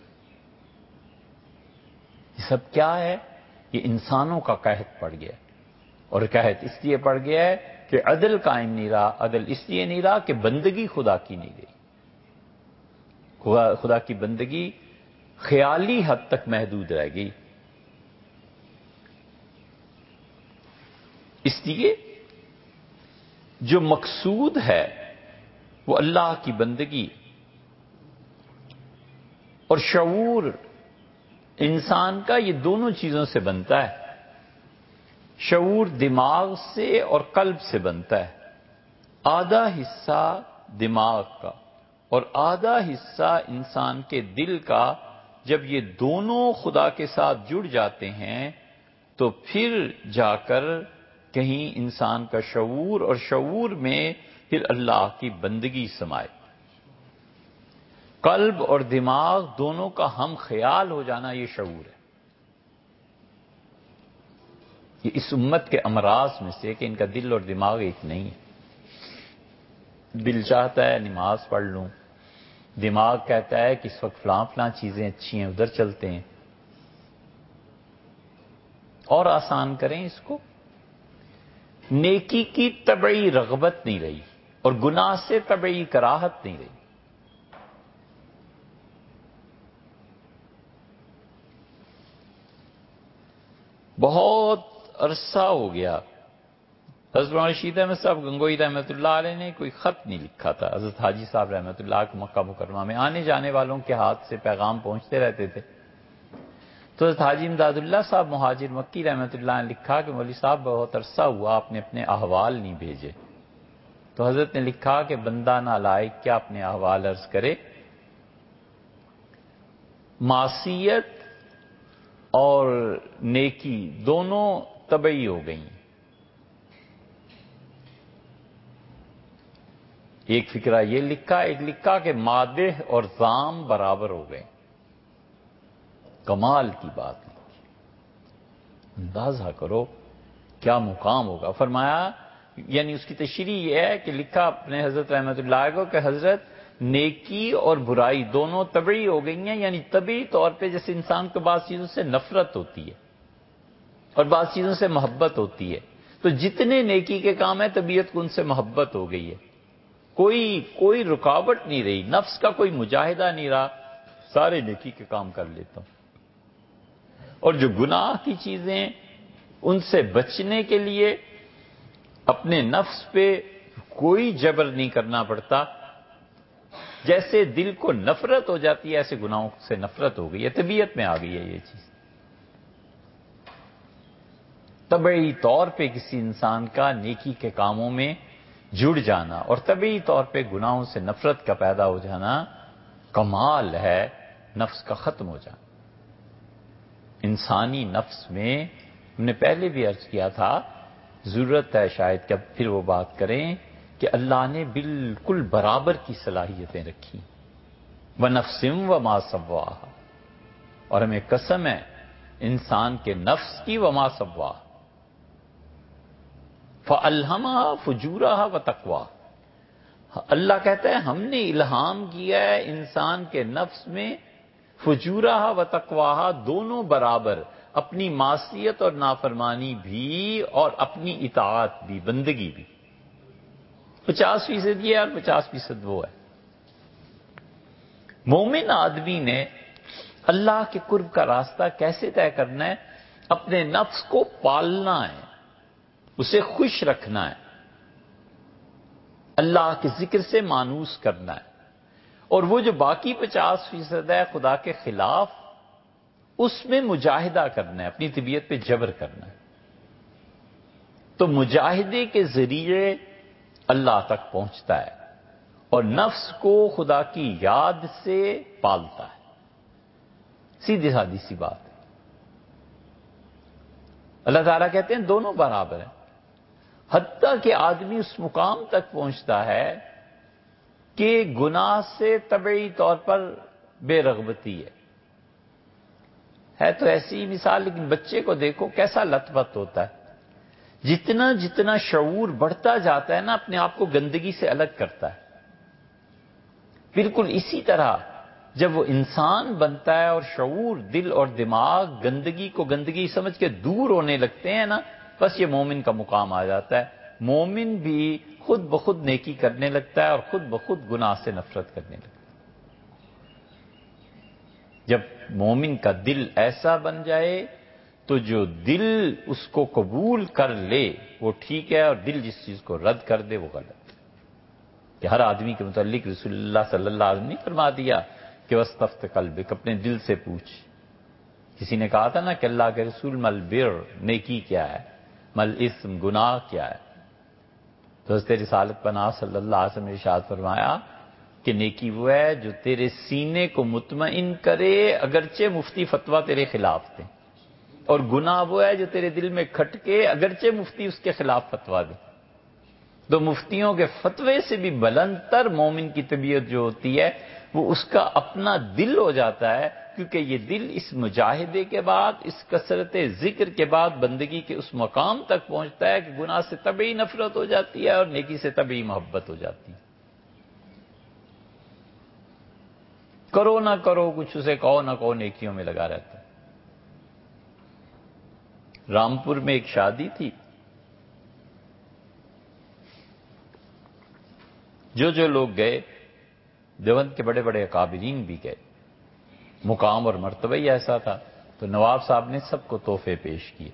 یہ سب کیا ہے؟ یہ انسانوں کا قحط پڑ گیا. اور قحط اس لیے پڑ گیا ہے کہ عدل قائم نہیں رہا. عدل اس لیے نہیں رہا کہ بندگی خدا کی نہیں گئی. خدا کی بندگی خیالی حد تک محدود رہ گئی. اس لیے جو مقصود ہے وہ اللہ کی بندگی اور شعور انسان کا، یہ دونوں چیزوں سے بنتا ہے. شعور دماغ سے اور قلب سے بنتا ہے. آدھا حصہ دماغ کا اور آدھا حصہ انسان کے دل کا جب یہ دونوں خدا کے ساتھ جڑ جاتے ہیں تو پھر جا کر کہیں انسان کا شعور اور شعور میں پھر اللہ کی بندگی سمائے. قلب اور دماغ دونوں کا ہم خیال ہو جانا یہ شعور ہے. یہ اس امت کے امراض میں سے کہ ان کا دل اور دماغ ایک نہیں ہے. دل چاہتا ہے نماز پڑھ لوں، دماغ کہتا ہے کہ اس وقت فلاں فلاں چیزیں اچھی ہیں ادھر چلتے ہیں. اور آسان کریں اس کو، نیکی کی طبعی رغبت نہیں رہی اور گناہ سے طبعی کراہت نہیں رہی. بہت عرصہ ہو گیا حضرت رشید احمد صاحب گنگوئی رحمۃ اللہ علیہ نے کوئی خط نہیں لکھا تھا. حضرت حاجی صاحب رحمۃ اللہ کو مکہ مکرمہ میں آنے جانے والوں کے ہاتھ سے پیغام پہنچتے رہتے تھے. تو حضرت حاجی امداد اللہ صاحب مہاجر مکی رحمۃ اللہ نے لکھا کہ مولوی صاحب بہت عرصہ ہوا آپ نے اپنے احوال نہیں بھیجے. تو حضرت نے لکھا کہ بندہ نالائق کیا اپنے احوال عرض کرے. معصیت اور نیکی دونوں طبعی ہو گئیں. ایک فقرہ یہ لکھا، ایک لکھا کہ مادح اور ذام برابر ہو گئے. کمال کی بات لکھی. اندازہ کرو کیا مقام ہوگا. فرمایا یعنی اس کی تشریح یہ ہے کہ لکھا اپنے حضرت رحمت اللہ کو کہ حضرت نیکی اور برائی دونوں طبعی ہو گئی ہیں، یعنی طبعی طور پہ جیسے انسان کو بعض چیزوں سے نفرت ہوتی ہے اور بعض چیزوں سے محبت ہوتی ہے، تو جتنے نیکی کے کام ہیں طبیعت کو ان سے محبت ہو گئی ہے. کوئی رکاوٹ نہیں رہی، نفس کا کوئی مجاہدہ نہیں رہا، سارے نیکی کے کام کر لیتا ہوں. اور جو گناہ کی چیزیں ان سے بچنے کے لیے اپنے نفس پہ کوئی جبر نہیں کرنا پڑتا. جیسے دل کو نفرت ہو جاتی ہے ایسے گناہوں سے نفرت ہو گئی ہے، طبیعت میں آ گئی ہے یہ چیز. طبعی طور پہ کسی انسان کا نیکی کے کاموں میں جڑ جانا اور طبعی طور پہ گناہوں سے نفرت کا پیدا ہو جانا کمال ہے نفس کا ختم ہو جانا. انسانی نفس میں ہم نے پہلے بھی عرض کیا تھا، ضرورت ہے شاید کہ اب پھر وہ بات کریں کہ اللہ نے بالکل برابر کی صلاحیتیں رکھی. وَنَفْسٍ وَمَا سَوَّاهَا، اور ہمیں قسم ہے انسان کے نفس کی وما سوا، فَأَلْهَمَهَا فُجُورَهَا وَتَقْوَاهَا. اللہ کہتا ہے ہم نے الہام کیا ہے انسان کے نفس میں فجورہا و تقواہا، دونوں برابر، اپنی معصیت اور نافرمانی بھی اور اپنی اطاعت بھی، بندگی بھی. 50% یہ اور 50% وہ ہے. مومن آدمی نے اللہ کے قرب کا راستہ کیسے طے کرنا ہے؟ اپنے نفس کو پالنا ہے، اسے خوش رکھنا ہے، اللہ کے ذکر سے مانوس کرنا ہے. اور وہ جو باقی 50% ہے خدا کے خلاف، اس میں مجاہدہ کرنا ہے، اپنی طبیعت پہ جبر کرنا ہے. تو مجاہدے کے ذریعے اللہ تک پہنچتا ہے اور نفس کو خدا کی یاد سے پالتا ہے. سیدھی سادی سی بات ہے. اللہ تعالیٰ کہتے ہیں دونوں برابر ہیں، حتیٰ کہ آدمی اس مقام تک پہنچتا ہے کہ گناہ سے طبعی طور پر بے رغبتی ہے تو ایسی مثال، لیکن بچے کو دیکھو کیسا لت پت ہوتا ہے. جتنا شعور بڑھتا جاتا ہے نا اپنے آپ کو گندگی سے الگ کرتا ہے. بالکل اسی طرح جب وہ انسان بنتا ہے اور شعور، دل اور دماغ گندگی کو گندگی سمجھ کے دور ہونے لگتے ہیں نا، بس یہ مومن کا مقام آ جاتا ہے. مومن بھی خود بخود نیکی کرنے لگتا ہے اور خود بخود گناہ سے نفرت کرنے لگتا ہے. جب مومن کا دل ایسا بن جائے تو جو دل اس کو قبول کر لے وہ ٹھیک ہے، اور دل جس چیز کو رد کر دے وہ غلط ہے. کہ ہر آدمی کے متعلق رسول اللہ صلی اللہ علیہ وسلم نے فرما دیا کہ وَاسْتَفْتِ قَلْبِكَ، اپنے دل سے پوچھ. کسی نے کہا تھا نا کہ اللہ کے رسول مل بر، نیکی کیا ہے، مل اسم، گناہ کیا ہے. تو حضرت رسالت پناہ صلی اللہ علیہ وسلم نے ارشاد فرمایا کہ نیکی وہ ہے جو تیرے سینے کو مطمئن کرے اگرچہ مفتی فتویٰ تیرے خلاف تھے، اور گناہ وہ ہے جو تیرے دل میں کھٹکے اگرچہ مفتی اس کے خلاف فتویٰ دے. تو مفتیوں کے فتوے سے بھی بلند تر مومن کی طبیعت جو ہوتی ہے وہ اس کا اپنا دل ہو جاتا ہے، کیونکہ یہ دل اس مجاہدے کے بعد، اس کثرت ذکر کے بعد بندگی کے اس مقام تک پہنچتا ہے کہ گناہ سے طبعی نفرت ہو جاتی ہے اور نیکی سے طبعی محبت ہو جاتی ہے. کرو نہ کرو کچھ، اسے کہو نہ کہو نیکیوں میں لگا رہتا ہے. رامپور میں ایک شادی تھی، جو لوگ گئے، دیوبند کے بڑے بڑے اکابرین بھی گئے، مقام اور مرتبہ ہی ایسا تھا. تو نواب صاحب نے سب کو تحفے پیش کیے.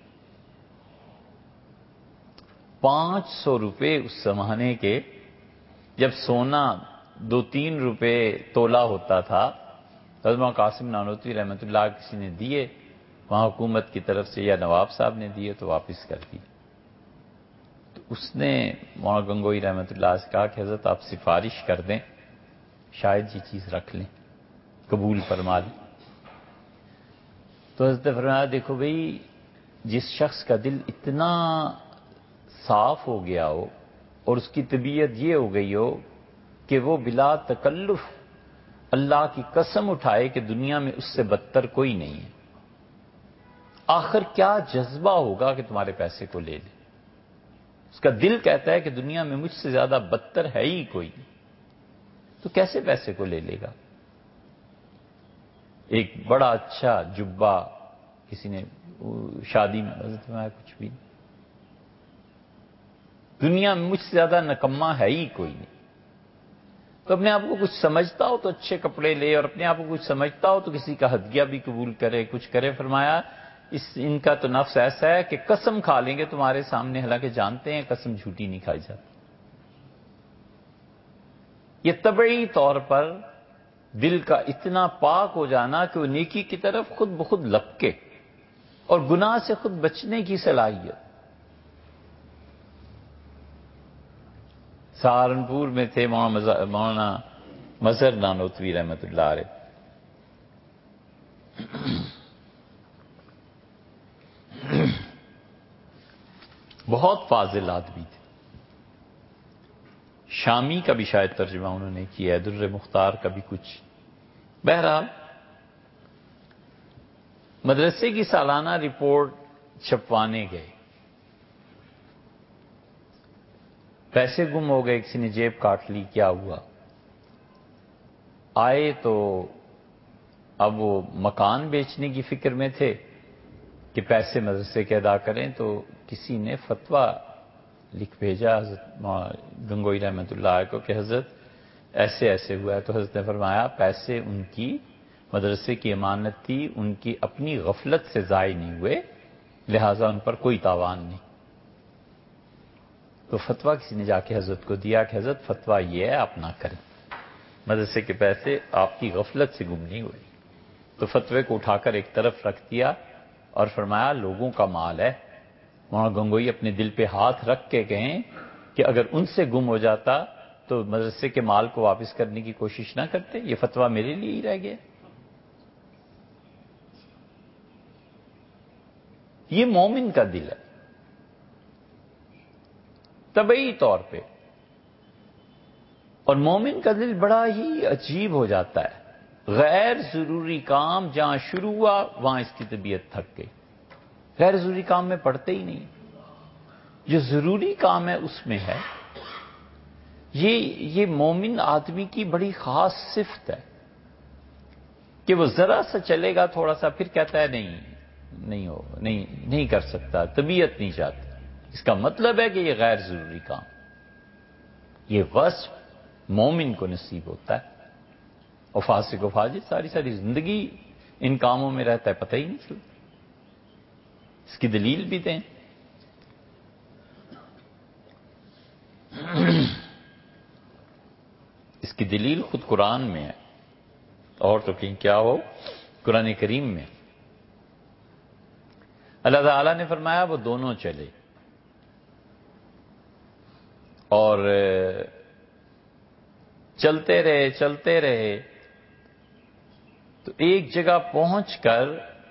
500 روپے اس زمانے کے، جب سونا 2-3 روپے تولا ہوتا تھا، حضرت قاسم نانوتوی رحمۃ اللہ کسی نے دیے وہاں حکومت کی طرف سے یا نواب صاحب نے دیے تو واپس کر دی. تو اس نے مولانا گنگوئی رحمۃ اللہ سے کہا کہ حضرت آپ سفارش کر دیں، شاید یہ چیز رکھ لیں، قبول فرما لیں. تو حضرت فرمایا دیکھو بھئی، جس شخص کا دل اتنا صاف ہو گیا ہو اور اس کی طبیعت یہ ہو گئی ہو کہ وہ بلا تکلف اللہ کی قسم اٹھائے کہ دنیا میں اس سے بدتر کوئی نہیں ہے، آخر کیا جذبہ ہوگا کہ تمہارے پیسے کو لے لے؟ اس کا دل کہتا ہے کہ دنیا میں مجھ سے زیادہ بدتر ہے ہی کوئی نہیں، تو کیسے پیسے کو لے لے گا؟ ایک بڑا اچھا جبہ کسی نے شادی میں حضرت میں کچھ بھی نہیں، دنیا میں مجھ سے زیادہ نکما ہے ہی کوئی نہیں، تو اپنے آپ کو کچھ سمجھتا ہو تو اچھے کپڑے لے، اور اپنے آپ کو کچھ سمجھتا ہو تو کسی کا ہدیہ بھی قبول کرے، کچھ کرے۔ فرمایا ان کا تو نفس ایسا ہے کہ قسم کھا لیں گے تمہارے سامنے، حالانکہ جانتے ہیں قسم جھوٹی نہیں کھائی جاتی۔ یہ طبعی طور پر دل کا اتنا پاک ہو جانا کہ وہ نیکی کی طرف خود بخود لپکے، اور گناہ سے خود بچنے کی صلاحیت۔ سہارنپور میں تھے مولانا مظہر نانوتوی رحمۃ اللہ علیہ، بہت فاضل آدمی تھے، شامی کا بھی شاید ترجمہ انہوں نے کیا ہے، در مختار کا بھی کچھ۔ بہرحال مدرسے کی سالانہ رپورٹ چھپوانے گئے، پیسے گم ہو گئے، کسی نے جیب کاٹ لی، کیا ہوا؟ آئے تو اب وہ مکان بیچنے کی فکر میں تھے کہ پیسے مدرسے کے ادا کریں، تو کسی نے فتویٰ لکھ بھیجا حضرت گنگوئی رحمۃ اللہ علیہ کو کہ حضرت ایسے ایسے ہوا ہے۔ تو حضرت نے فرمایا پیسے ان کی مدرسے کی امانت تھی، ان کی اپنی غفلت سے ضائع نہیں ہوئے، لہٰذا ان پر کوئی تاوان نہیں۔ تو فتویٰ کسی نے جا کے حضرت کو دیا کہ حضرت فتویٰ یہ ہے آپ نہ کریں، مدرسے کے پیسے آپ کی غفلت سے گم نہیں ہوئے۔ تو فتوے کو اٹھا کر ایک طرف رکھ دیا اور فرمایا لوگوں کا مال ہے، مولانا گنگوئی اپنے دل پہ ہاتھ رکھ کے کہیں کہ اگر ان سے گم ہو جاتا تو مدرسے کے مال کو واپس کرنے کی کوشش نہ کرتے، یہ فتویٰ میرے لیے ہی رہ گیا۔ یہ مومن کا دل ہے طبعی طور پہ، اور مومن کا دل بڑا ہی عجیب ہو جاتا ہے، غیر ضروری کام جہاں شروع ہوا وہاں اس کی طبیعت تھک گئی، غیر ضروری کام میں پڑتے ہی نہیں، جو ضروری کام ہے اس میں ہے۔ یہ مومن آدمی کی بڑی خاص صفت ہے کہ وہ ذرا سا چلے گا تھوڑا سا، پھر کہتا ہے نہیں کر سکتا، طبیعت نہیں چاہتی۔ اس کا مطلب ہے کہ یہ غیر ضروری کام، یہ وصف مومن کو نصیب ہوتا ہے، اور فاسق و فاجر ساری زندگی ان کاموں میں رہتا ہے، پتہ ہی نہیں چلتا۔ اس کی دلیل بھی دیں۔ اس کی دلیل خود قرآن میں ہے، اور تو کہیں کیا ہو، قرآن کریم میں اللہ تعالیٰ نے فرمایا وہ دونوں چلے، اور چلتے رہے تو ایک جگہ پہنچ کر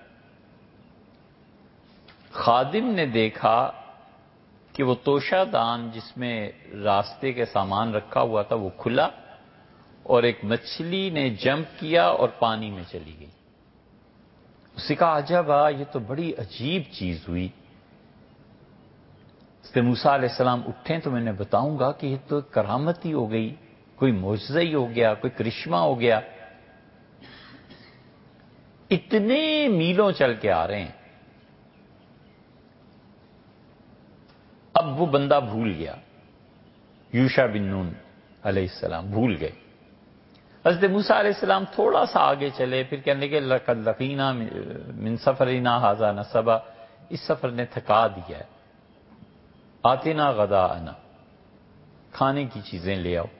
خادم نے دیکھا کہ وہ توشہ دان جس میں راستے کے سامان رکھا ہوا تھا وہ کھلا، اور ایک مچھلی نے جمپ کیا اور پانی میں چلی گئی۔ اس نے کہا عجب، یہ تو بڑی عجیب چیز ہوئی۔ موسیٰ علیہ السلام اٹھیں تو میں نے بتاؤں گا کہ یہ تو کرامت ہی ہو گئی، کوئی معجزہ ہی ہو گیا، کوئی کرشمہ ہو گیا۔ اتنے میلوں چل کے آ رہے ہیں، اب وہ بندہ بھول گیا، یوشع بن نون علیہ السلام بھول گئے۔ حضرت موسیٰ علیہ السلام تھوڑا سا آگے چلے، پھر کہنے لگے لقد لقینا من سفرنا ھذا نصبا، اس سفر نے تھکا دیا ہے، آتنا غداءنا، کھانے کی چیزیں لے آؤ۔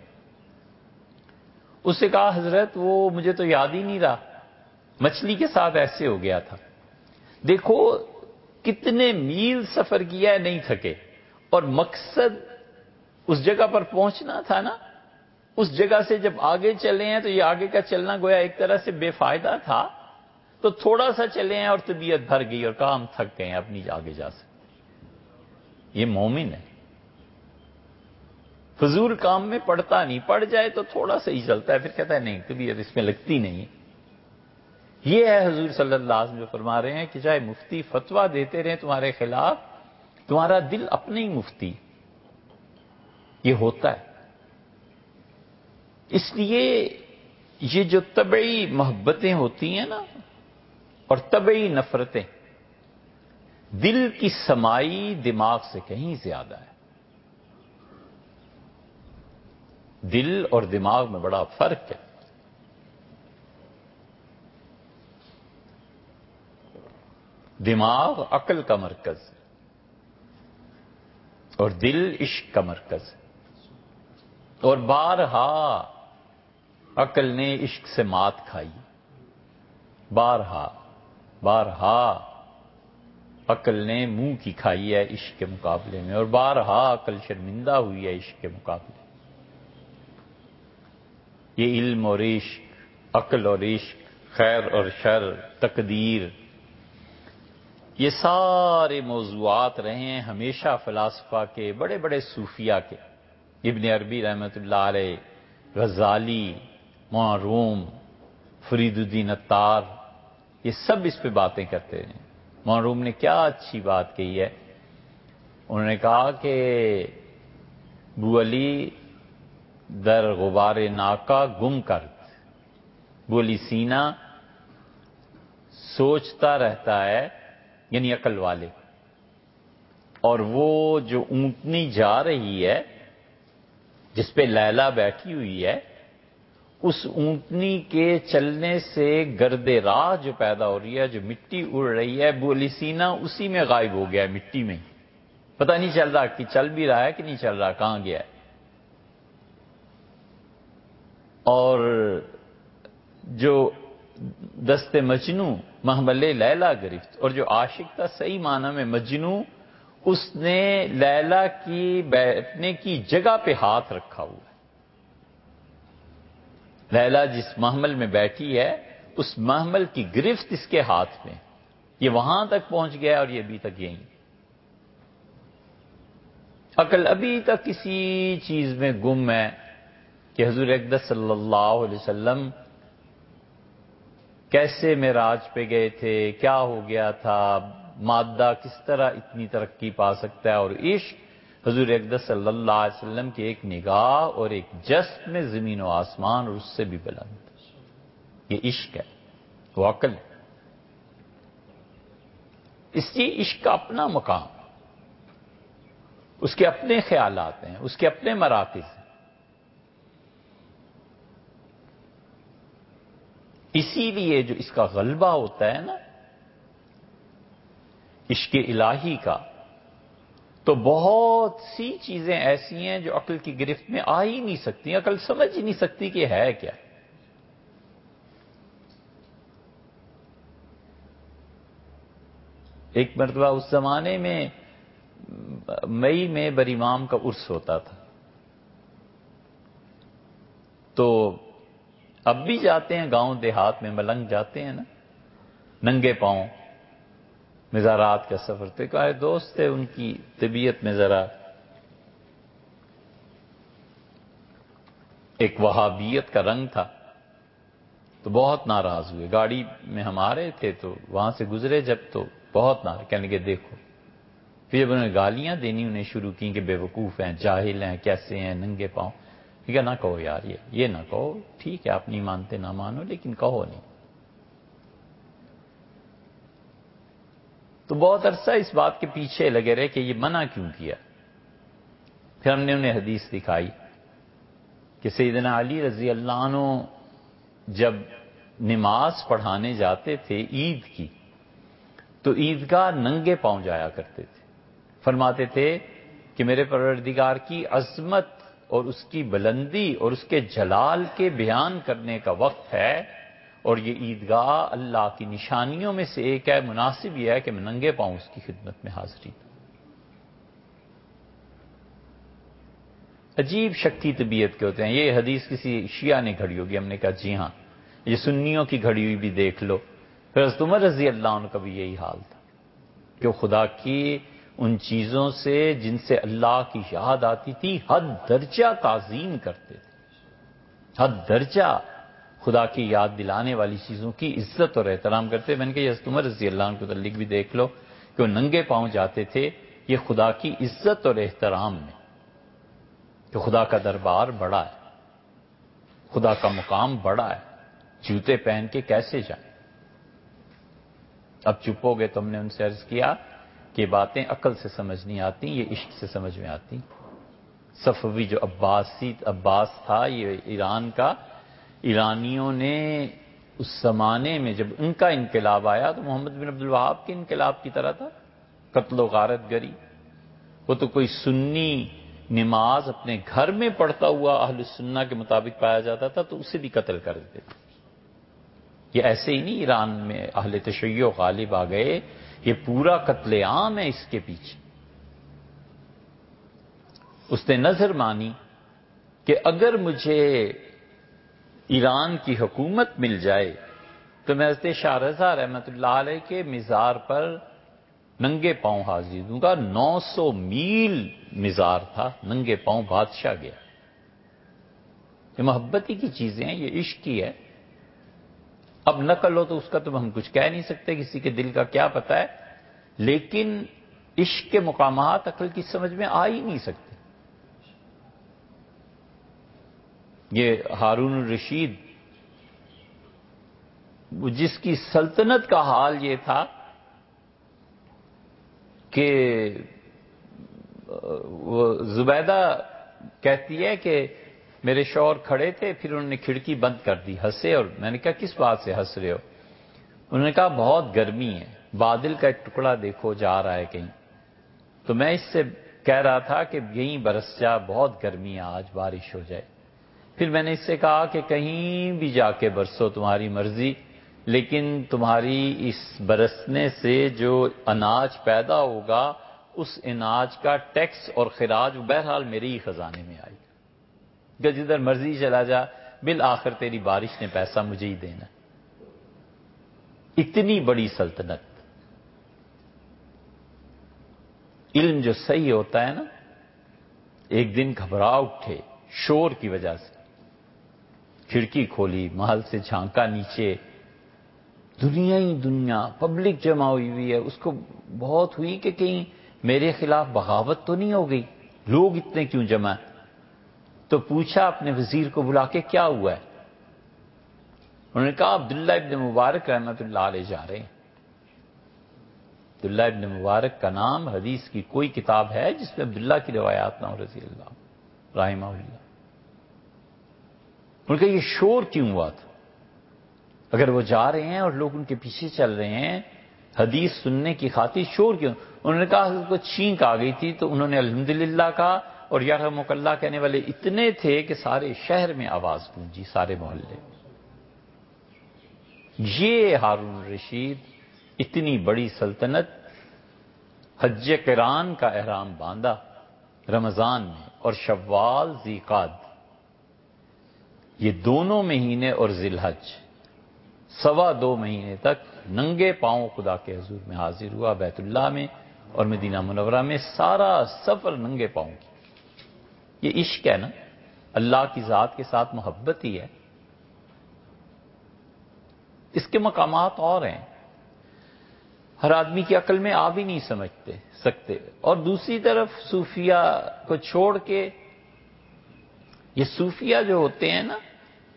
اس سے کہا حضرت وہ مجھے تو یاد ہی نہیں رہا، مچھلی کے ساتھ ایسے ہو گیا تھا۔ دیکھو کتنے میل سفر کیا ہے، نہیں تھکے، اور مقصد اس جگہ پر پہنچنا تھا نا، اس جگہ سے جب آگے چلے ہیں تو یہ آگے کا چلنا گویا ایک طرح سے بے فائدہ تھا، تو تھوڑا سا چلے ہیں اور طبیعت بھر گئی اور کہا ہم تھک گئے ہیں، اب نہیں آگے جا سکتے۔ یہ مومن ہے، فضول کام میں پڑتا نہیں، پڑ جائے تو تھوڑا سا ہی چلتا ہے، پھر کہتا ہے نہیں طبیعت اس میں لگتی نہیں۔ یہ ہے حضور صلی اللہ علیہ وسلم جو فرما رہے ہیں کہ چاہے مفتی فتویٰ دیتے رہیں تمہارے خلاف، تمہارا دل اپنے ہی مفتی، یہ ہوتا ہے۔ اس لیے یہ جو طبعی محبتیں ہوتی ہیں نا اور طبعی نفرتیں، دل کی سمائی دماغ سے کہیں زیادہ ہے۔ دل اور دماغ میں بڑا فرق ہے۔ دماغ عقل کا مرکز ہے اور دل عشق کا مرکز ہے، اور بارہا عقل نے عشق سے مات کھائی، بارہا عقل نے منہ کی کھائی ہے عشق کے مقابلے میں، اور بارہا عقل شرمندہ ہوئی ہے عشق کے مقابلے۔ یہ علم اور عشق، عقل اور عشق، خیر اور شر، تقدیر، یہ سارے موضوعات رہے ہیں ہمیشہ فلاسفہ کے، بڑے بڑے صوفیاء کے، ابن عربی رحمۃ اللہ علیہ، غزالی، مولانا روم، فرید الدین عطار، یہ سب اس پہ باتیں کرتے ہیں۔ مولانا روم نے کیا اچھی بات کہی ہے، انہوں نے کہا کہ بو علی در غبار ناکا گم کرد، بو علی سینا سوچتا رہتا ہے، یعنی عقل والے، اور وہ جو اونٹنی جا رہی ہے جس پہ لیلا بیٹھی ہوئی ہے، اس اونٹنی کے چلنے سے گرد راہ جو پیدا ہو رہی ہے، جو مٹی اڑ رہی ہے، ابو علی سینا اسی میں غائب ہو گیا ہے، مٹی میں، پتہ نہیں چل رہا کہ چل بھی رہا ہے کہ نہیں چل رہا، کہاں گیا ہے۔ اور جو دست مجنو محمل لیلا گرفت، اور جو عاشق تھا صحیح معنی میں مجنو، اس نے لیلا کی بیٹھنے کی جگہ پہ ہاتھ رکھا ہوا ہے۔ لیلا جس محمل میں بیٹھی ہے اس محمل کی گرفت اس کے ہاتھ میں، یہ وہاں تک پہنچ گیا اور یہ ابھی تک یہیں۔ عقل ابھی تک کسی چیز میں گم ہے کہ حضور اقدس صلی اللہ علیہ وسلم کیسے معراج پہ گئے تھے، کیا ہو گیا تھا، مادہ کس طرح اتنی ترقی پا سکتا ہے، اور عشق حضور اقدس صلی اللہ علیہ وسلم کی ایک نگاہ اور ایک جست میں زمین و آسمان اور اس سے بھی بلند، یہ عشق ہے، وہ عقل ہے۔ اس لیے عشق کا اپنا مقام، اس کے اپنے خیالات ہیں، اس کے اپنے مراکز ہیں۔ اسی لیے جو اس کا غلبہ ہوتا ہے نا عشق الہی کا، تو بہت سی چیزیں ایسی ہیں جو عقل کی گرفت میں آ ہی نہیں سکتی، عقل سمجھ ہی نہیں سکتی کہ ہے کیا۔ ایک مرتبہ اس زمانے میں مئی میں برامام کا عرس ہوتا تھا، تو اب بھی جاتے ہیں گاؤں دیہات میں، ملنگ جاتے ہیں نا ننگے پاؤں، مزارات کا سفر، تو ایک دوست تھے، ان کی طبیعت میں ذرا ایک وہابیت کا رنگ تھا، تو بہت ناراض ہوئے۔ گاڑی میں ہم آ رہے تھے تو وہاں سے گزرے جب، تو بہت ناراض، کہنے کہ دیکھو، پھر جب انہوں نے گالیاں دینی انہیں شروع کی کہ بے وقوف ہیں، جاہل ہیں، کیسے ہیں، ننگے پاؤں، ٹھیک ہے نہ کہو یار، یہ نہ کہو، ٹھیک ہے آپ نہیں مانتے نہ مانو، لیکن کہو نہیں۔ تو بہت عرصہ اس بات کے پیچھے لگے رہے کہ یہ منع کیوں کیا۔ پھر ہم نے انہیں حدیث دکھائی کہ سیدنا علی رضی اللہ عنہ جب نماز پڑھانے جاتے تھے عید کی، تو عیدگاہ ننگے پاؤں جایا کرتے تھے، فرماتے تھے کہ میرے پروردگار کی عظمت اور اس کی بلندی اور اس کے جلال کے بیان کرنے کا وقت ہے، اور یہ عیدگاہ اللہ کی نشانیوں میں سے ایک ہے، مناسب یہ ہے کہ میں ننگے پاؤں اس کی خدمت میں حاضری دوں۔ عجیب شکی طبیعت کے ہوتے ہیں۔ یہ حدیث کسی شیعہ نے گھڑی ہوگی، ہم نے کہا جی ہاں، یہ سنیوں کی گھڑی ہوئی بھی دیکھ لو۔ پھر حضرت عمر رضی اللہ عنہ کا بھی یہی حال تھا کہ خدا کی ان چیزوں سے جن سے اللہ کی یاد آتی تھی حد درجہ تعظیم کرتے تھے، حد درجہ خدا کی یاد دلانے والی چیزوں کی عزت اور احترام کرتے. میں نے کہا یہ حضرت عمر رضی اللہ عنہ کے متعلق بھی دیکھ لو کہ وہ ننگے پاؤں جاتے تھے، یہ خدا کی عزت اور احترام میں کہ خدا کا دربار بڑا ہے، خدا کا مقام بڑا ہے، جوتے پہن کے کیسے جائیں. اب چپ ہو گئے تو ہم نے ان سے عرض کیا کہ باتیں عقل سے سمجھ نہیں آتی، یہ عشق سے سمجھ میں آتی. صفوی جو عباس تھا یہ ایران کا، ایرانیوں نے اس زمانے میں جب ان کا انقلاب آیا تو محمد بن عبد الوہاب کے انقلاب کی طرح تھا، قتل و غارت گری. وہ تو کوئی سنی نماز اپنے گھر میں پڑھتا ہوا اہل السنہ کے مطابق پایا جاتا تھا تو اسے بھی قتل کر دیتے تھے. یہ ایسے ہی نہیں ایران میں اہل تشیع غالب آ گئے، یہ پورا قتل عام ہے اس کے پیچھے. اس نے نظر مانی کہ اگر مجھے ایران کی حکومت مل جائے تو میں حضرت شاہ رضا رحمۃ اللہ علیہ کے مزار پر ننگے پاؤں حاضر دوں گا. 900 میل مزار تھا، ننگے پاؤں بادشاہ گیا. یہ محبتی کی چیزیں ہیں، یہ عشق کی ہے. اب نقل ہو تو اس کا تو ہم کچھ کہہ نہیں سکتے، کسی کے دل کا کیا پتہ ہے، لیکن عشق کے مقامات عقل کی سمجھ میں آ ہی نہیں سکتے. یہ ہارون الرشید جس کی سلطنت کا حال یہ تھا کہ وہ زبیدہ کہتی ہے کہ میرے شوہر کھڑے تھے، پھر انہوں نے کھڑکی بند کر دی، ہنسے. اور میں نے کہا کس بات سے ہنس رہے ہو؟ انہوں نے کہا بہت گرمی ہے، بادل کا ایک ٹکڑا دیکھو جا رہا ہے کہیں. تو میں اس سے کہہ رہا تھا کہ یہیں برس جا، بہت گرمی ہے آج، بارش ہو جائے. پھر میں نے اس سے کہا کہ کہیں بھی جا کے برسو تمہاری مرضی، لیکن تمہاری اس برسنے سے جو اناج پیدا ہوگا اس اناج کا ٹیکس اور خراج بہرحال میرے ہی خزانے میں آئے گا، کہ جدھر مرضی چلا جا بالآخر تیری بارش نے پیسہ مجھے ہی دینا. اتنی بڑی سلطنت. علم جو صحیح ہوتا ہے نا، ایک دن گھبرا اٹھے شور کی وجہ سے، کھڑکی کھولی، محل سے جھانکا نیچے، دنیا ہی دنیا، پبلک جمع ہوئی ہے. اس کو بہت ہوئی کہ کہیں میرے خلاف بغاوت تو نہیں ہو گئی، لوگ اتنے کیوں جمع ہیں. تو پوچھا اپنے وزیر کو بلا کے کیا ہوا ہے. انہوں نے کہا عبداللہ ابن مبارک رحمۃ اللہ علیہ جا رہے ہیں. عبداللہ ابن مبارک کا نام حدیث کی کوئی کتاب ہے جس میں عبداللہ کی روایات نہ ہو رضی اللہ رحمہ اللہ. ان کا یہ شور کیوں ہوا تھا؟ اگر وہ جا رہے ہیں اور لوگ ان کے پیچھے چل رہے ہیں حدیث سننے کی خاطر، شور کیوں؟ انہوں نے کہا حضرت کو چھینک آ گئی تھی تو انہوں نے الحمدللہ کہا، اور یرحمک اللہ کہنے والے اتنے تھے کہ سارے شہر میں آواز گونجی، سارے محلے. یہ ہارون الرشید اتنی بڑی سلطنت، حج قران کا احرام باندھا رمضان میں، اور شوال ذی قعد یہ دونوں مہینے اور ذی الحج 2.25 مہینے تک ننگے پاؤں خدا کے حضور میں حاضر ہوا، بیت اللہ میں اور مدینہ منورہ میں سارا سفر ننگے پاؤں کی. یہ عشق ہے نا، اللہ کی ذات کے ساتھ محبت ہی ہے. اس کے مقامات اور ہیں، ہر آدمی کی عقل میں آ بھی نہیں سکتے. اور دوسری طرف صوفیہ کو چھوڑ کے، یہ صوفیہ جو ہوتے ہیں نا،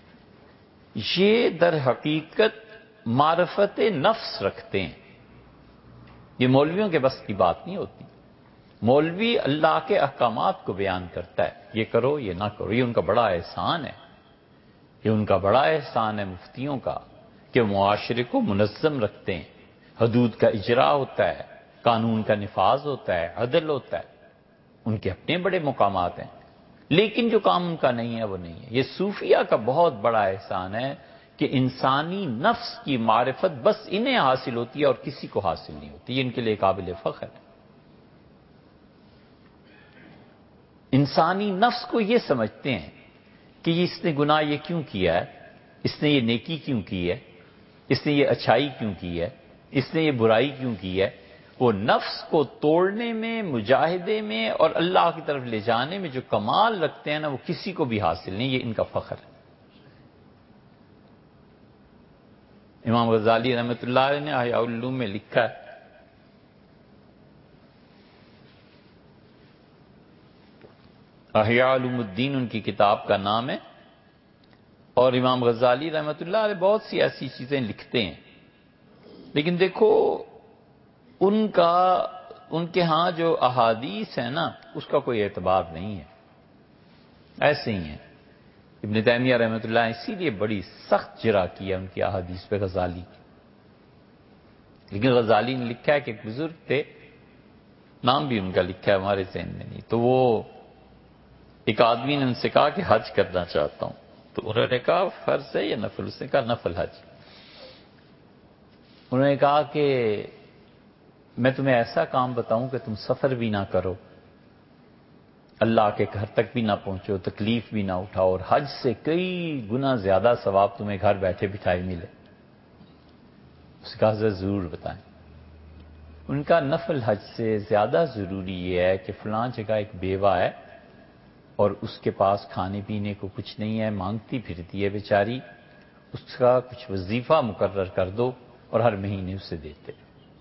یہ در حقیقت معرفت نفس رکھتے ہیں. یہ مولویوں کے بس کی بات نہیں ہوتی. مولوی اللہ کے احکامات کو بیان کرتا ہے، یہ کرو یہ نہ کرو. یہ ان کا بڑا احسان ہے، یہ ان کا بڑا احسان ہے مفتیوں کا کہ معاشرے کو منظم رکھتے ہیں. حدود کا اجرا ہوتا ہے، قانون کا نفاذ ہوتا ہے، عدل ہوتا ہے. ان کے اپنے بڑے مقامات ہیں، لیکن جو کام ان کا نہیں ہے وہ نہیں ہے. یہ صوفیہ کا بہت بڑا احسان ہے کہ انسانی نفس کی معرفت بس انہیں حاصل ہوتی ہے اور کسی کو حاصل نہیں ہوتی. یہ ان کے لیے قابل فخر ہے. انسانی نفس کو یہ سمجھتے ہیں کہ اس نے گناہ یہ کیوں کیا ہے، اس نے یہ نیکی کیوں کی ہے، اس نے یہ اچھائی کیوں کی ہے، اس نے یہ برائی کیوں کی ہے. وہ نفس کو توڑنے میں، مجاہدے میں اور اللہ کی طرف لے جانے میں جو کمال رکھتے ہیں نا، وہ کسی کو بھی حاصل نہیں. یہ ان کا فخر ہے. امام غزالی رحمۃ اللہ علیہ نے احیاء العلوم میں لکھا ہے، احیاء علوم الدین ان کی کتاب کا نام ہے، اور امام غزالی رحمۃ اللہ علیہ بہت سی ایسی چیزیں لکھتے ہیں، لیکن دیکھو ان کے ہاں جو احادیث ہیں نا اس کا کوئی اعتبار نہیں ہے، ایسے ہی ہیں۔ ابن تیمیہ رحمۃ اللہ نے اسی لیے بڑی سخت جرح کی ہے ان کی احادیث پہ غزالی کی، لیکن غزالی نے لکھا ہے کہ ایک بزرگ تھے، نام بھی ان کا لکھا ہے ہمارے ذہن میں نہیں، تو وہ ایک آدمی نے ان سے کہا کہ حج کرنا چاہتا ہوں، تو انہوں نے کہا فرض ہے یا نفل؟ اس نے کہا نفل حج۔ انہوں نے کہا کہ میں تمہیں ایسا کام بتاؤں کہ تم سفر بھی نہ کرو، اللہ کے گھر تک بھی نہ پہنچو، تکلیف بھی نہ اٹھاؤ، اور حج سے کئی گنا زیادہ ثواب تمہیں گھر بیٹھے بٹھائے ملے۔ اس کا ضرور بتائیں۔ ان کا نفل حج سے زیادہ ضروری یہ ہے کہ فلاں جگہ ایک بیوہ ہے اور اس کے پاس کھانے پینے کو کچھ نہیں ہے، مانگتی پھرتی ہے بیچاری، اس کا کچھ وظیفہ مقرر کر دو اور ہر مہینے اسے دیتے۔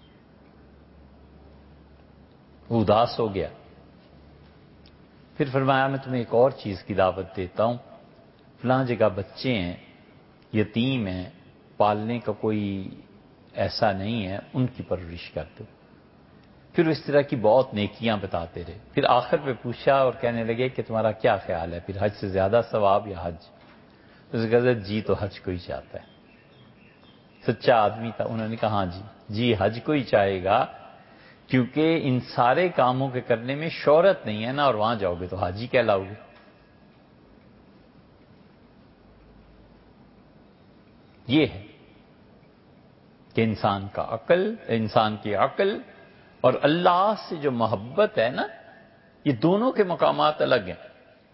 وہ اداس ہو گیا، پھر فرمایا میں تمہیں ایک اور چیز کی دعوت دیتا ہوں، فلاں جگہ بچے ہیں، یتیم ہیں، پالنے کا کوئی ایسا نہیں ہے، ان کی پرورش کر دو۔ پھر اس طرح کی بہت نیکیاں بتاتے رہے، پھر آخر پہ پوچھا اور کہنے لگے کہ تمہارا کیا خیال ہے، پھر حج سے زیادہ ثواب یا حج؟ اس نے کہا جی تو حج کو ہی چاہتا ہے، سچا آدمی تھا۔ انہوں نے کہا ہاں جی حج کو ہی چاہے گا، کیونکہ ان سارے کاموں کے کرنے میں شہرت نہیں ہے نا، اور وہاں جاؤ گے تو حاجی کہلاؤ گے۔ یہ ہے کہ انسان کی عقل اور اللہ سے جو محبت ہے نا، یہ دونوں کے مقامات الگ ہیں۔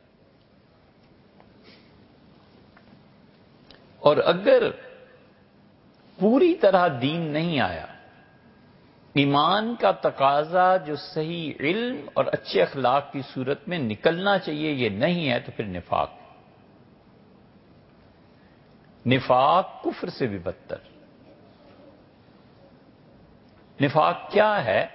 اور اگر پوری طرح دین نہیں آیا، ایمان کا تقاضا جو صحیح علم اور اچھے اخلاق کی صورت میں نکلنا چاہیے یہ نہیں ہے، تو پھر نفاق کفر سے بھی بدتر۔ نفاق کیا ہے؟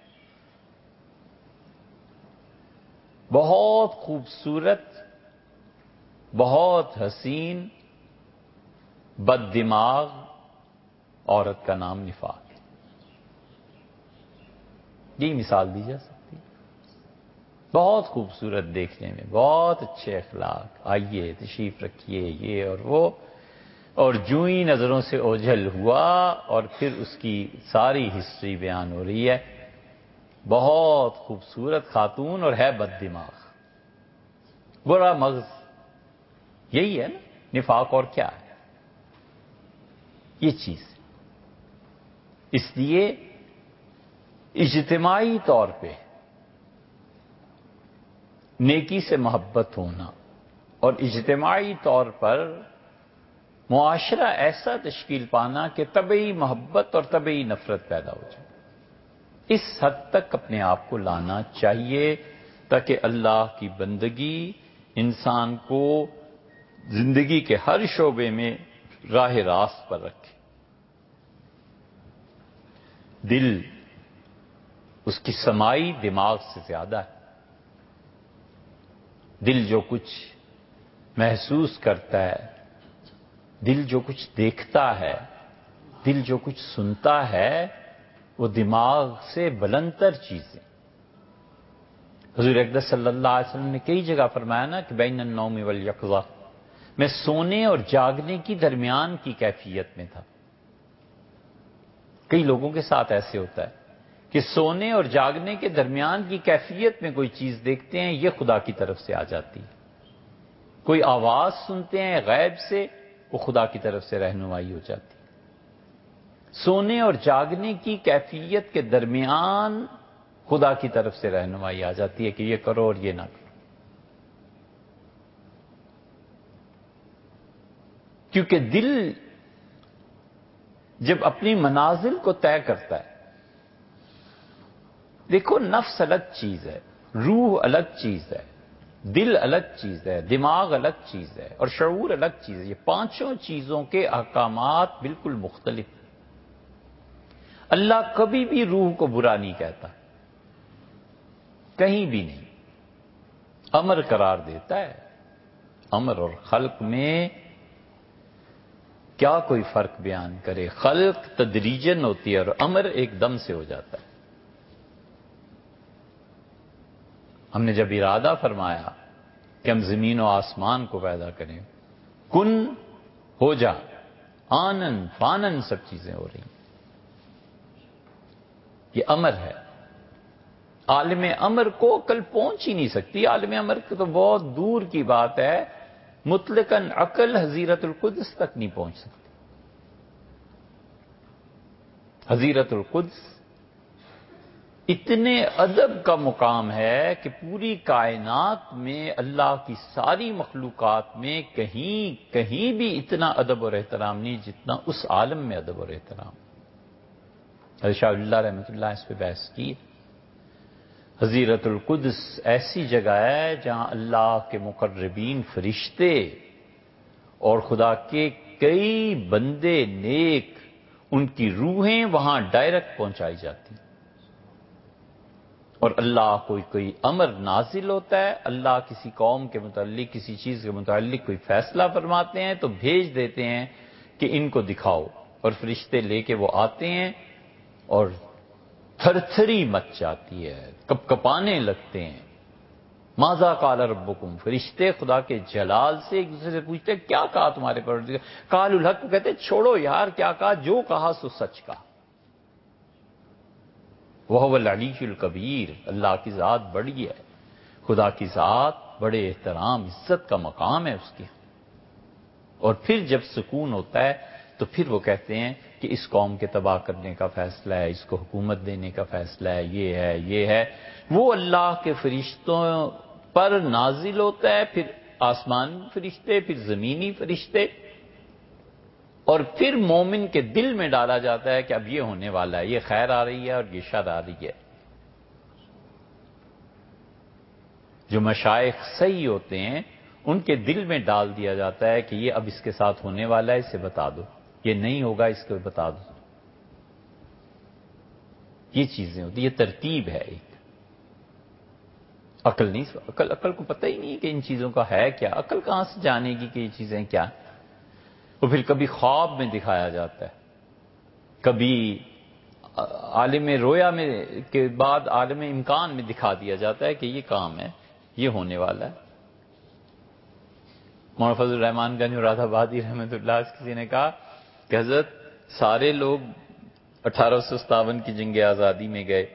بہت خوبصورت، بہت حسین، بد دماغ عورت کا نام نفاق ہے۔ یہی مثال دی جا سکتی ہے۔ بہت خوبصورت دیکھنے میں، بہت اچھے اخلاق، آئیے تشریف رکھیے یہ اور وہ، اور جوں ہی نظروں سے اوجھل ہوا اور پھر اس کی ساری ہسٹری بیان ہو رہی ہے، بہت خوبصورت خاتون اور ہے بد دماغ، برا مغز۔ یہی ہے نا نفاق، اور کیا ہے یہ چیز؟ اس لیے اجتماعی طور پہ نیکی سے محبت ہونا اور اجتماعی طور پر معاشرہ ایسا تشکیل پانا کہ طبعی محبت اور طبعی نفرت پیدا ہو جائے، اس حد تک اپنے آپ کو لانا چاہیے تاکہ اللہ کی بندگی انسان کو زندگی کے ہر شعبے میں راہ راست پر رکھے۔ دل اس کی سمائی دماغ سے زیادہ ہے۔ دل جو کچھ محسوس کرتا ہے، دل جو کچھ دیکھتا ہے، دل جو کچھ سنتا ہے، وہ دماغ سے بلندتر چیزیں۔ حضور اقدس صلی اللہ علیہ وسلم نے کئی جگہ فرمایا نا کہ بین النوم والیقظہ، میں سونے اور جاگنے کی درمیان کی کیفیت میں تھا۔ کئی لوگوں کے ساتھ ایسے ہوتا ہے کہ سونے اور جاگنے کے درمیان کی کیفیت میں کوئی چیز دیکھتے ہیں، یہ خدا کی طرف سے آ جاتی ہے۔ کوئی آواز سنتے ہیں غیب سے، وہ خدا کی طرف سے رہنمائی ہو جاتی ہے۔ سونے اور جاگنے کی کیفیت کے درمیان خدا کی طرف سے رہنمائی آ جاتی ہے کہ یہ کرو اور یہ نہ کرو۔ کیونکہ دل جب اپنی منازل کو طے کرتا ہے، دیکھو نفس الگ چیز ہے، روح الگ چیز ہے، دل الگ چیز ہے، دماغ الگ چیز ہے، اور شعور الگ چیز ہے۔ یہ پانچوں چیزوں کے احکامات بالکل مختلف ہیں۔ اللہ کبھی بھی روح کو برا نہیں کہتا، کہیں بھی نہیں، امر قرار دیتا ہے۔ امر اور خلق میں کیا کوئی فرق بیان کرے؟ خلق تدریجن ہوتی ہے اور امر ایک دم سے ہو جاتا ہے۔ ہم نے جب ارادہ فرمایا کہ ہم زمین و آسمان کو پیدا کریں، کن ہو جا، آنن فانن سب چیزیں ہو رہی ہیں، یہ امر ہے۔ عالم امر کو عقل پہنچ ہی نہیں سکتی، عالم امر تو بہت دور کی بات ہے، مطلقاً عقل حضیرت القدس تک نہیں پہنچ سکتی۔ حضیرت القدس اتنے ادب کا مقام ہے کہ پوری کائنات میں اللہ کی ساری مخلوقات میں کہیں بھی اتنا ادب اور احترام نہیں جتنا اس عالم میں ادب اور احترام۔ حضرت شاہ اللہ رحمۃ اللہ اس پہ بحث کی۔ حضیرت القدس ایسی جگہ ہے جہاں اللہ کے مقربین فرشتے اور خدا کے کئی بندے نیک، ان کی روحیں وہاں ڈائریکٹ پہنچائی جاتی ہیں، اور اللہ کوئی امر نازل ہوتا ہے، اللہ کسی قوم کے متعلق، کسی چیز کے متعلق کوئی فیصلہ فرماتے ہیں تو بھیج دیتے ہیں کہ ان کو دکھاؤ، اور فرشتے لے کے وہ آتے ہیں اور تھر تھری مچ جاتی ہے، کپ کپانے لگتے ہیں۔ ماذا قال ربکم، فرشتے خدا کے جلال سے ایک دوسرے سے پوچھتے ہیں کیا کہا تمہارے پروردگار؟ قالوا الحق، کہتے ہیں چھوڑو یار کیا کہا، جو کہا سو سچ کہا۔ وَهُوَ الْعَلِيُّ الْكَبِيرُ، اللہ کی ذات بڑی ہے، خدا کی ذات بڑے احترام عزت کا مقام ہے اس کی۔ اور پھر جب سکون ہوتا ہے تو پھر وہ کہتے ہیں کہ اس قوم کے تباہ کرنے کا فیصلہ ہے، اس کو حکومت دینے کا فیصلہ ہے، یہ ہے۔ وہ اللہ کے فرشتوں پر نازل ہوتا ہے، پھر آسمانی فرشتے، پھر زمینی فرشتے، اور پھر مومن کے دل میں ڈالا جاتا ہے کہ اب یہ ہونے والا ہے، یہ خیر آ رہی ہے اور یہ شر آ رہی ہے۔ جو مشائخ صحیح ہوتے ہیں ان کے دل میں ڈال دیا جاتا ہے کہ یہ اب اس کے ساتھ ہونے والا ہے، اسے بتا دو، یہ نہیں ہوگا اس کو بتا دو۔ یہ چیزیں ہوتی، یہ ترتیب ہے ایک۔ عقل نہیں، عقل کو پتہ ہی نہیں کہ ان چیزوں کا ہے کیا، عقل کہاں سے جانے گی کہ یہ چیزیں کیا۔ وہ پھر کبھی خواب میں دکھایا جاتا ہے، کبھی عالم رویا میں کے بعد عالم امکان میں دکھا دیا جاتا ہے کہ یہ کام ہے، یہ ہونے والا ہے۔ مولانا فضل الرحمان گنج مراد آبادی رحمۃ اللہ سے کسی نے کہا کہ حضرت سارے لوگ 1857 کی جنگ آزادی میں گئے،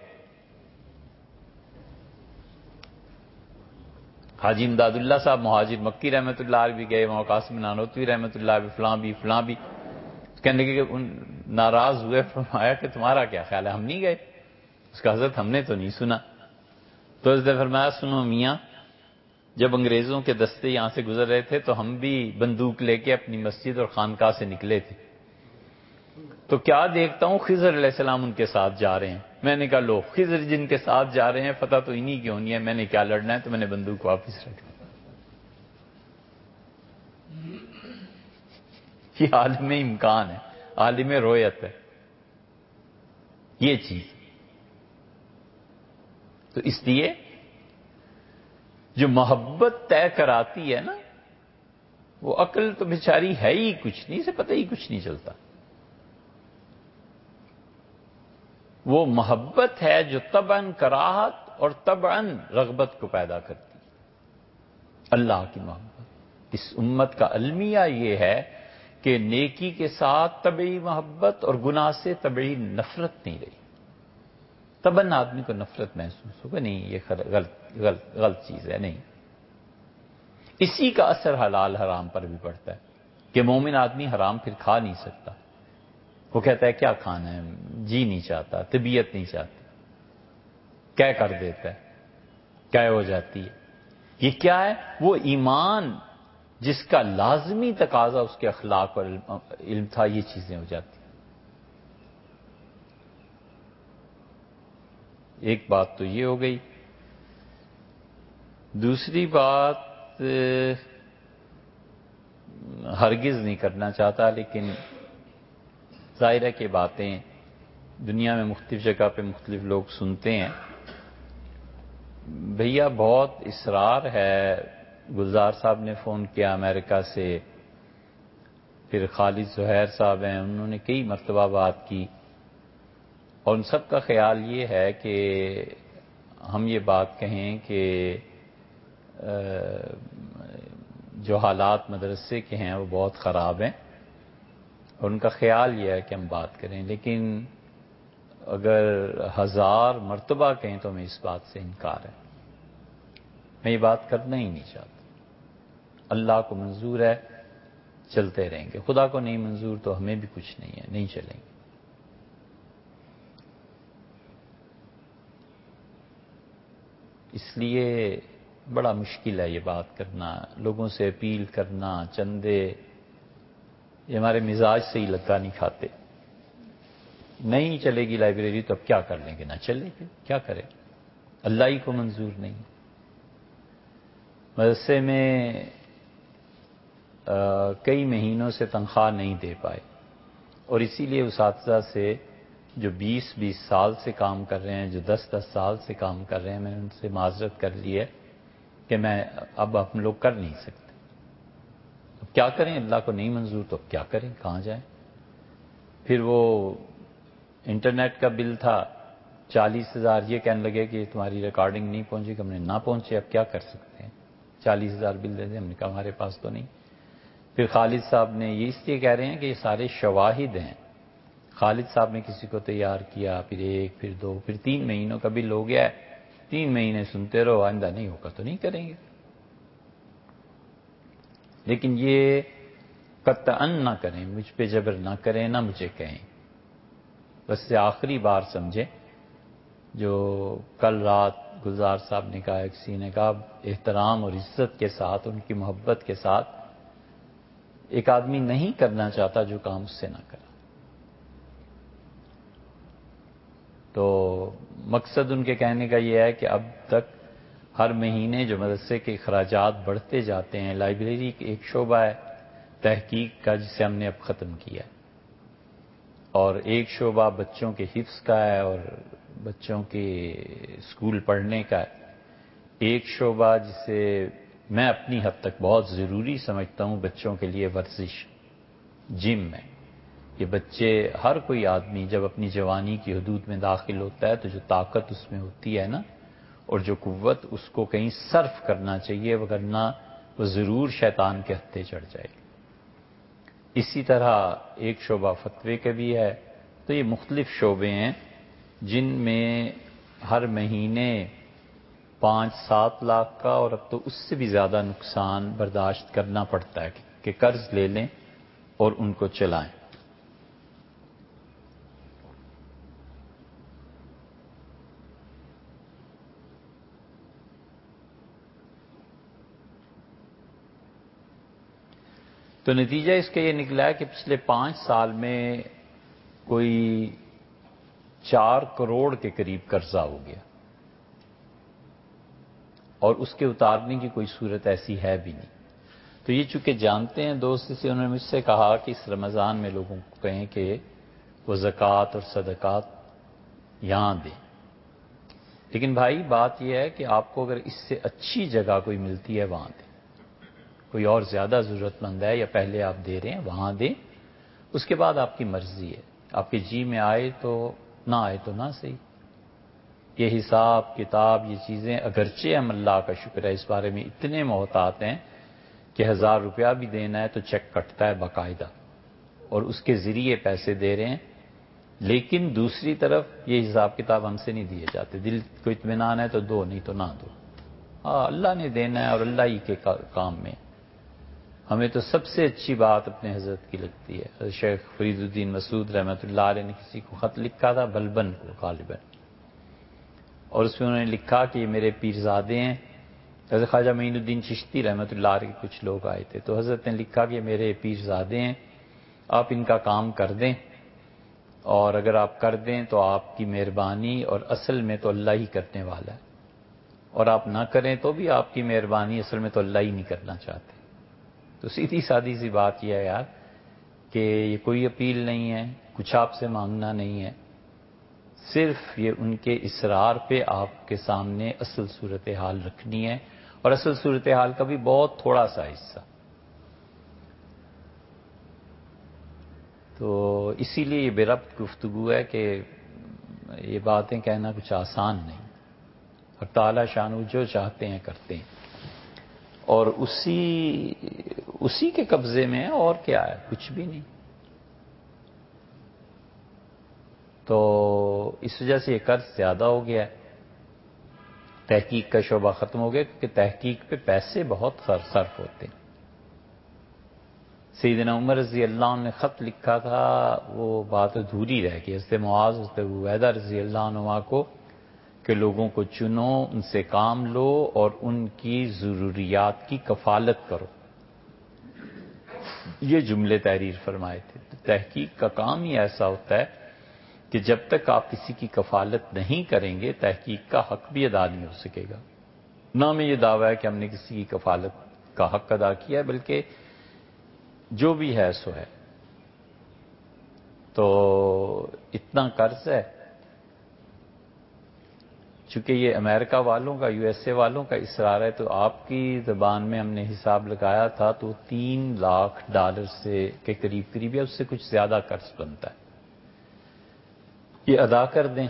حاجی امداد اللہ صاحب مہاجر مکی رحمۃ اللہ علیہ بھی گئے، مولانا قاسم نانوتوی رحمۃ اللہ علیہ، فلاں بھی کہنے کے ناراض ہوئے، فرمایا کہ تمہارا کیا خیال ہے؟ ہم نہیں گئے۔ اس کا حضرت ہم نے تو نہیں سنا۔ تو حضرت نے فرمایا سنو میاں، جب انگریزوں کے دستے یہاں سے گزر رہے تھے تو ہم بھی بندوق لے کے اپنی مسجد اور خانقاہ سے نکلے تھے، تو کیا دیکھتا ہوں خضر علیہ السلام ان کے ساتھ جا رہے ہیں۔ میں نے کہا لو، خضر جن کے ساتھ جا رہے ہیں فتح تو انہی کی ہونی ہے، میں نے کیا لڑنا ہے، تو میں نے بندوق واپس رکھ دی۔ یہ عالم امکان ہے، عالم رویت ہے یہ چیز۔ تو اس لیے جو محبت طے کراتی ہے نا، وہ عقل تو بیچاری ہے ہی کچھ نہیں، اسے پتہ ہی کچھ نہیں چلتا۔ وہ محبت ہے جو طبعاً کراہت اور طبعاً رغبت کو پیدا کرتی ہے، اللہ کی محبت۔ اس امت کا المیہ یہ ہے کہ نیکی کے ساتھ طبعی محبت اور گناہ سے طبعی نفرت نہیں رہی۔ طبعاً آدمی کو نفرت محسوس ہوگا، نہیں یہ غلط چیز ہے، نہیں۔ اسی کا اثر حلال حرام پر بھی پڑتا ہے کہ مومن آدمی حرام پھر کھا نہیں سکتا، وہ کہتا ہے کیا کھانا ہے، جی نہیں چاہتا، طبیعت نہیں چاہتی، کیا کر دیتا ہے، کیا ہو جاتی ہے۔ یہ کیا ہے؟ وہ ایمان جس کا لازمی تقاضا اس کے اخلاق اور علم تھا، یہ چیزیں ہو جاتی ہیں۔ ایک بات تو یہ ہو گئی۔ دوسری بات ہرگز نہیں کرنا چاہتا، لیکن ظاہر ہے کہ باتیں دنیا میں مختلف جگہ پہ مختلف لوگ سنتے ہیں۔ بھیا بہت اصرار ہے، گلزار صاحب نے فون کیا امریکہ سے، پھر خالد زہیر صاحب ہیں، انہوں نے کئی مرتبہ بات کی، اور ان سب کا خیال یہ ہے کہ ہم یہ بات کہیں کہ جو حالات مدرسے کے ہیں وہ بہت خراب ہیں، اور ان کا خیال یہ ہے کہ ہم بات کریں، لیکن اگر 1000 مرتبہ کہیں تو ہمیں اس بات سے انکار ہے، میں یہ بات کرنا ہی نہیں چاہتا۔ اللہ کو منظور ہے چلتے رہیں گے، خدا کو نہیں منظور تو ہمیں بھی کچھ نہیں ہے، نہیں چلیں گے۔ اس لیے بڑا مشکل ہے یہ بات کرنا، لوگوں سے اپیل کرنا، چندے، یہ ہمارے مزاج سے ہی لگا نہیں کھاتے۔ نہیں چلے گی لائبریری تو اب کیا کر لیں گے، نہ چلے گی کیا کریں، اللہ ہی کو منظور نہیں۔ مدرسے میں کئی مہینوں سے تنخواہ نہیں دے پائے، اور اسی لیے اساتذہ سے جو 20 سال سے کام کر رہے ہیں، جو 10 سال سے کام کر رہے ہیں، میں نے ان سے معذرت کر لی ہے کہ اب ہم لوگ کر نہیں سکتے۔ اب کیا کریں، اللہ کو نہیں منظور تو اب کیا کریں، کہاں جائیں۔ پھر وہ انٹرنیٹ کا بل تھا 40,000، یہ کہنے لگے کہ تمہاری ریکارڈنگ نہیں پہنچی، کہ ہم نے نہ پہنچے اب کیا کر سکتے ہیں، 40,000 بل دے دیں، ہم نے کہا ہمارے پاس تو نہیں۔ پھر خالد صاحب نے یہ اس لیے کہہ رہے ہیں کہ یہ سارے شواہد ہیں، خالد صاحب نے کسی کو تیار کیا، پھر 1، پھر 2، پھر 3 مہینوں کا بل ہو گیا ہے، 3 مہینے سنتے رہو، آئندہ نہیں ہوگا تو نہیں کریں گے۔ لیکن یہ قطعاً نہ کریں، مجھ پہ جبر نہ کریں، نہ مجھے کہیں، بس سے آخری بار سمجھیں۔ جو کل رات گلزار صاحب نے کہا، کسی نے کہا، احترام اور عزت کے ساتھ، ان کی محبت کے ساتھ، ایک آدمی نہیں کرنا چاہتا جو کام اس سے نہ کرا۔ تو مقصد ان کے کہنے کا یہ ہے کہ اب تک ہر مہینے جو مدرسے کے اخراجات بڑھتے جاتے ہیں، لائبریری ایک شعبہ ہے تحقیق کا جسے ہم نے اب ختم کیا، اور ایک شعبہ بچوں کے حفظ کا ہے اور بچوں کے اسکول پڑھنے کا ہے، ایک شعبہ جسے میں اپنی حد تک بہت ضروری سمجھتا ہوں بچوں کے لیے ورزش، جم میں، کہ بچے، ہر کوئی آدمی جب اپنی جوانی کی حدود میں داخل ہوتا ہے تو جو طاقت اس میں ہوتی ہے نا، اور جو قوت، اس کو کہیں صرف کرنا چاہیے، وگرنہ وہ ضرور شیطان کے ہتھے چڑھ جائے گی۔ اسی طرح ایک شعبہ فتوے کا بھی ہے، تو یہ مختلف شعبے ہیں جن میں ہر مہینے 5-7 لاکھ کا، اور اب تو اس سے بھی زیادہ نقصان برداشت کرنا پڑتا ہے کہ قرض لے لیں اور ان کو چلائیں۔ تو نتیجہ اس کا یہ نکلا ہے کہ پچھلے 5 سال میں کوئی 4 کروڑ کے قریب قرضہ ہو گیا، اور اس کے اتارنے کی کوئی صورت ایسی ہے بھی نہیں۔ تو یہ چونکہ جانتے ہیں دوست سے، انہوں نے مجھ سے کہا کہ اس رمضان میں لوگوں کو کہیں کہ وہ زکوٰۃ اور صدقات یہاں دیں، لیکن بھائی بات یہ ہے کہ آپ کو اگر اس سے اچھی جگہ کوئی ملتی ہے وہاں دیں، کوئی اور زیادہ ضرورت مند ہے یا پہلے آپ دے رہے ہیں وہاں دیں، اس کے بعد آپ کی مرضی ہے، آپ کے جی میں آئے تو، نہ آئے تو نہ صحیح۔ یہ حساب کتاب، یہ چیزیں، اگرچہ ہم اللہ کا شکر ہے اس بارے میں اتنے محتاط ہیں کہ 1000 روپیہ بھی دینا ہے تو چیک کٹتا ہے باقاعدہ، اور اس کے ذریعے پیسے دے رہے ہیں، لیکن دوسری طرف یہ حساب کتاب ہم سے نہیں دیے جاتے، دل کو اطمینان ہے تو دو، نہیں تو نہ دو، ہاں اللہ نے دینا ہے اور اللہ ہی کے کام میں۔ ہمیں تو سب سے اچھی بات اپنے حضرت کی لگتی ہے، حضرت شیخ فرید الدین مسعود رحمۃ اللہ علیہ نے کسی کو خط لکھا تھا، بلبن کو غالباً، اور اس میں انہوں نے لکھا کہ یہ میرے پیرزادے ہیں، حضرت خواجہ معین الدین چشتی رحمۃ اللہ علیہ کے کچھ لوگ آئے تھے، تو حضرت نے لکھا کہ یہ میرے پیرزادے ہیں، آپ ان کا کام کر دیں، اور اگر آپ کر دیں تو آپ کی مہربانی، اور اصل میں تو اللہ ہی کرنے والا ہے۔ اور آپ نہ کریں تو بھی آپ کی مہربانی، اصل میں تو اللہ ہی نہیں کرنا چاہتے. تو سیدھی سادی سی بات یہ ہے یار کہ یہ کوئی اپیل نہیں ہے، کچھ آپ سے مانگنا نہیں ہے، صرف یہ ان کے اصرار پہ آپ کے سامنے اصل صورتحال رکھنی ہے، اور اصل صورتحال کا بھی بہت تھوڑا سا حصہ. تو اسی لیے یہ بے ربط گفتگو ہے کہ یہ باتیں کہنا کچھ آسان نہیں. اور تعالیٰ شانو جو چاہتے ہیں کرتے ہیں، اور اسی کے قبضے میں ہے، اور کیا ہے، کچھ بھی نہیں. تو اس وجہ سے یہ قرض زیادہ ہو گیا ہے. تحقیق کا شعبہ ختم ہو گیا کیونکہ تحقیق پہ پیسے بہت صرف ہوتے ہیں. سیدنا عمر رضی اللہ عنہ نے خط لکھا تھا، وہ بات ادھوری رہ گئی. حضرت معاذ حضرت عبیدہ رضی اللہ عنہ کو کہ لوگوں کو چنو، ان سے کام لو اور ان کی ضروریات کی کفالت کرو. یہ جملے تحریر فرمائے تھے. تحقیق کا کام ہی ایسا ہوتا ہے کہ جب تک آپ کسی کی کفالت نہیں کریں گے تحقیق کا حق بھی ادا نہیں ہو سکے گا. نہ میں یہ دعویٰ ہے کہ ہم نے کسی کی کفالت کا حق ادا کیا ہے، بلکہ جو بھی ہے سو ہے. تو اتنا قرض ہے، چونکہ یہ امریکہ والوں کا، یو ایس اے والوں کا اصرار ہے، تو آپ کی زبان میں ہم نے حساب لگایا تھا تو $3 لاکھ سے کے قریب ہے، اس سے کچھ زیادہ قرض بنتا ہے. یہ ادا کر دیں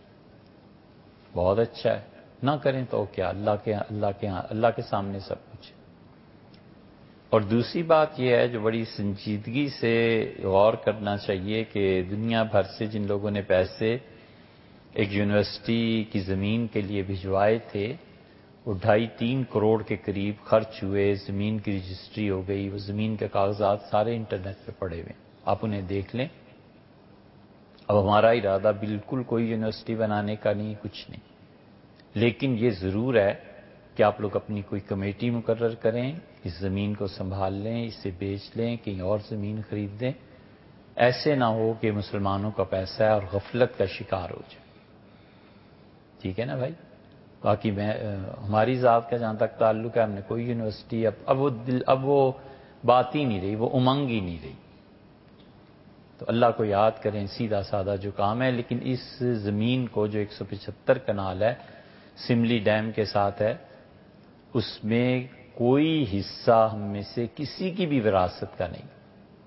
بہت اچھا ہے، نہ کریں تو کیا، اللہ کے سامنے سب کچھ ہے. اور دوسری بات یہ ہے جو بڑی سنجیدگی سے غور کرنا چاہیے کہ دنیا بھر سے جن لوگوں نے پیسے ایک یونیورسٹی کی زمین کے لیے بھجوائے تھے، وہ 2.5-3 کروڑ کے قریب خرچ ہوئے. زمین کی رجسٹری ہو گئی، وہ زمین کے کاغذات سارے انٹرنیٹ پہ پڑے ہوئے، آپ انہیں دیکھ لیں. اب ہمارا ارادہ بالکل کوئی یونیورسٹی بنانے کا نہیں، کچھ نہیں، لیکن یہ ضرور ہے کہ آپ لوگ اپنی کوئی کمیٹی مقرر کریں، اس زمین کو سنبھال لیں، اسے بیچ لیں، کہیں اور زمین خرید لیں. ایسے نہ ہو کہ مسلمانوں کا پیسہ ہے اور غفلت کا شکار ہو جائے. ٹھیک ہے نا بھائی؟ باقی ہماری ذات کا جہاں تک تعلق ہے، ہم نے کوئی یونیورسٹی اب وہ بات ہی نہیں رہی، وہ امنگ ہی نہیں رہی. تو اللہ کو یاد کریں، سیدھا سادہ جو کام ہے. لیکن اس زمین کو جو 175 کنال ہے سملی ڈیم کے ساتھ ہے، اس میں کوئی حصہ ہم میں سے کسی کی بھی وراثت کا نہیں.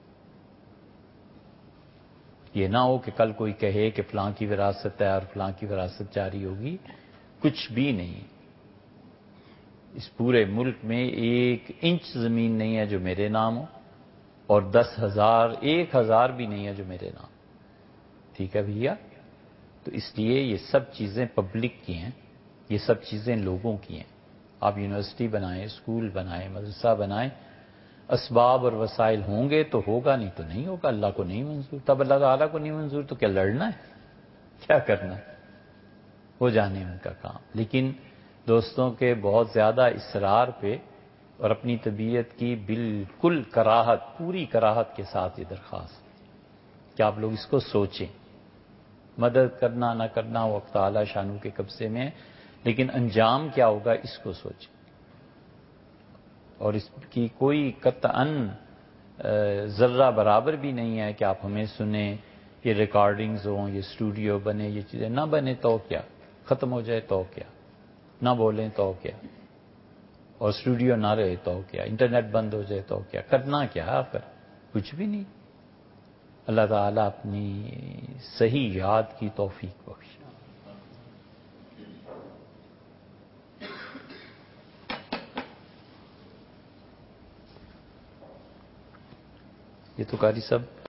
یہ نہ ہو کہ کل کوئی کہے کہ فلاں کی وراثت ہے اور فلاں کی وراثت جاری ہوگی، کچھ بھی نہیں. اس پورے ملک میں 1 انچ زمین نہیں ہے جو میرے نام ہو، اور 10,000 1,000 بھی نہیں ہے جو میرے نام. ٹھیک ہے بھیا؟ تو اس لیے یہ سب چیزیں پبلک کی ہیں، یہ سب چیزیں لوگوں کی ہیں. آپ یونیورسٹی بنائیں، اسکول بنائیں، مدرسہ بنائیں، اسباب اور وسائل ہوں گے تو ہوگا، نہیں تو نہیں ہوگا. اللہ کو نہیں منظور، تب اللہ تعالیٰ کو نہیں منظور تو کیا لڑنا ہے، کیا کرنا ہے، ہو جانے ان کا کام. لیکن دوستوں کے بہت زیادہ اصرار پہ اور اپنی طبیعت کی بالکل کراہت، پوری کراہت کے ساتھ یہ درخواست کہ آپ لوگ اس کو سوچیں. مدد کرنا نہ کرنا وہ تعالیٰ شانو کے قبضے میں ہے، لیکن انجام کیا ہوگا اس کو سوچیں. اور اس کی کوئی قطعاً ذرہ برابر بھی نہیں ہے کہ آپ ہمیں سنیں، یہ ریکارڈنگز ہوں، یہ اسٹوڈیو بنے، یہ چیزیں نہ بنے تو کیا، ختم ہو جائے تو کیا، نہ بولیں تو کیا، اور اسٹوڈیو نہ رہے تو کیا، انٹرنیٹ بند ہو جائے تو کیا، کرنا کیا آخر، کچھ بھی نہیں. اللہ تعالیٰ اپنی صحیح یاد کی توفیق بخشے. یہ تو قاری صاحب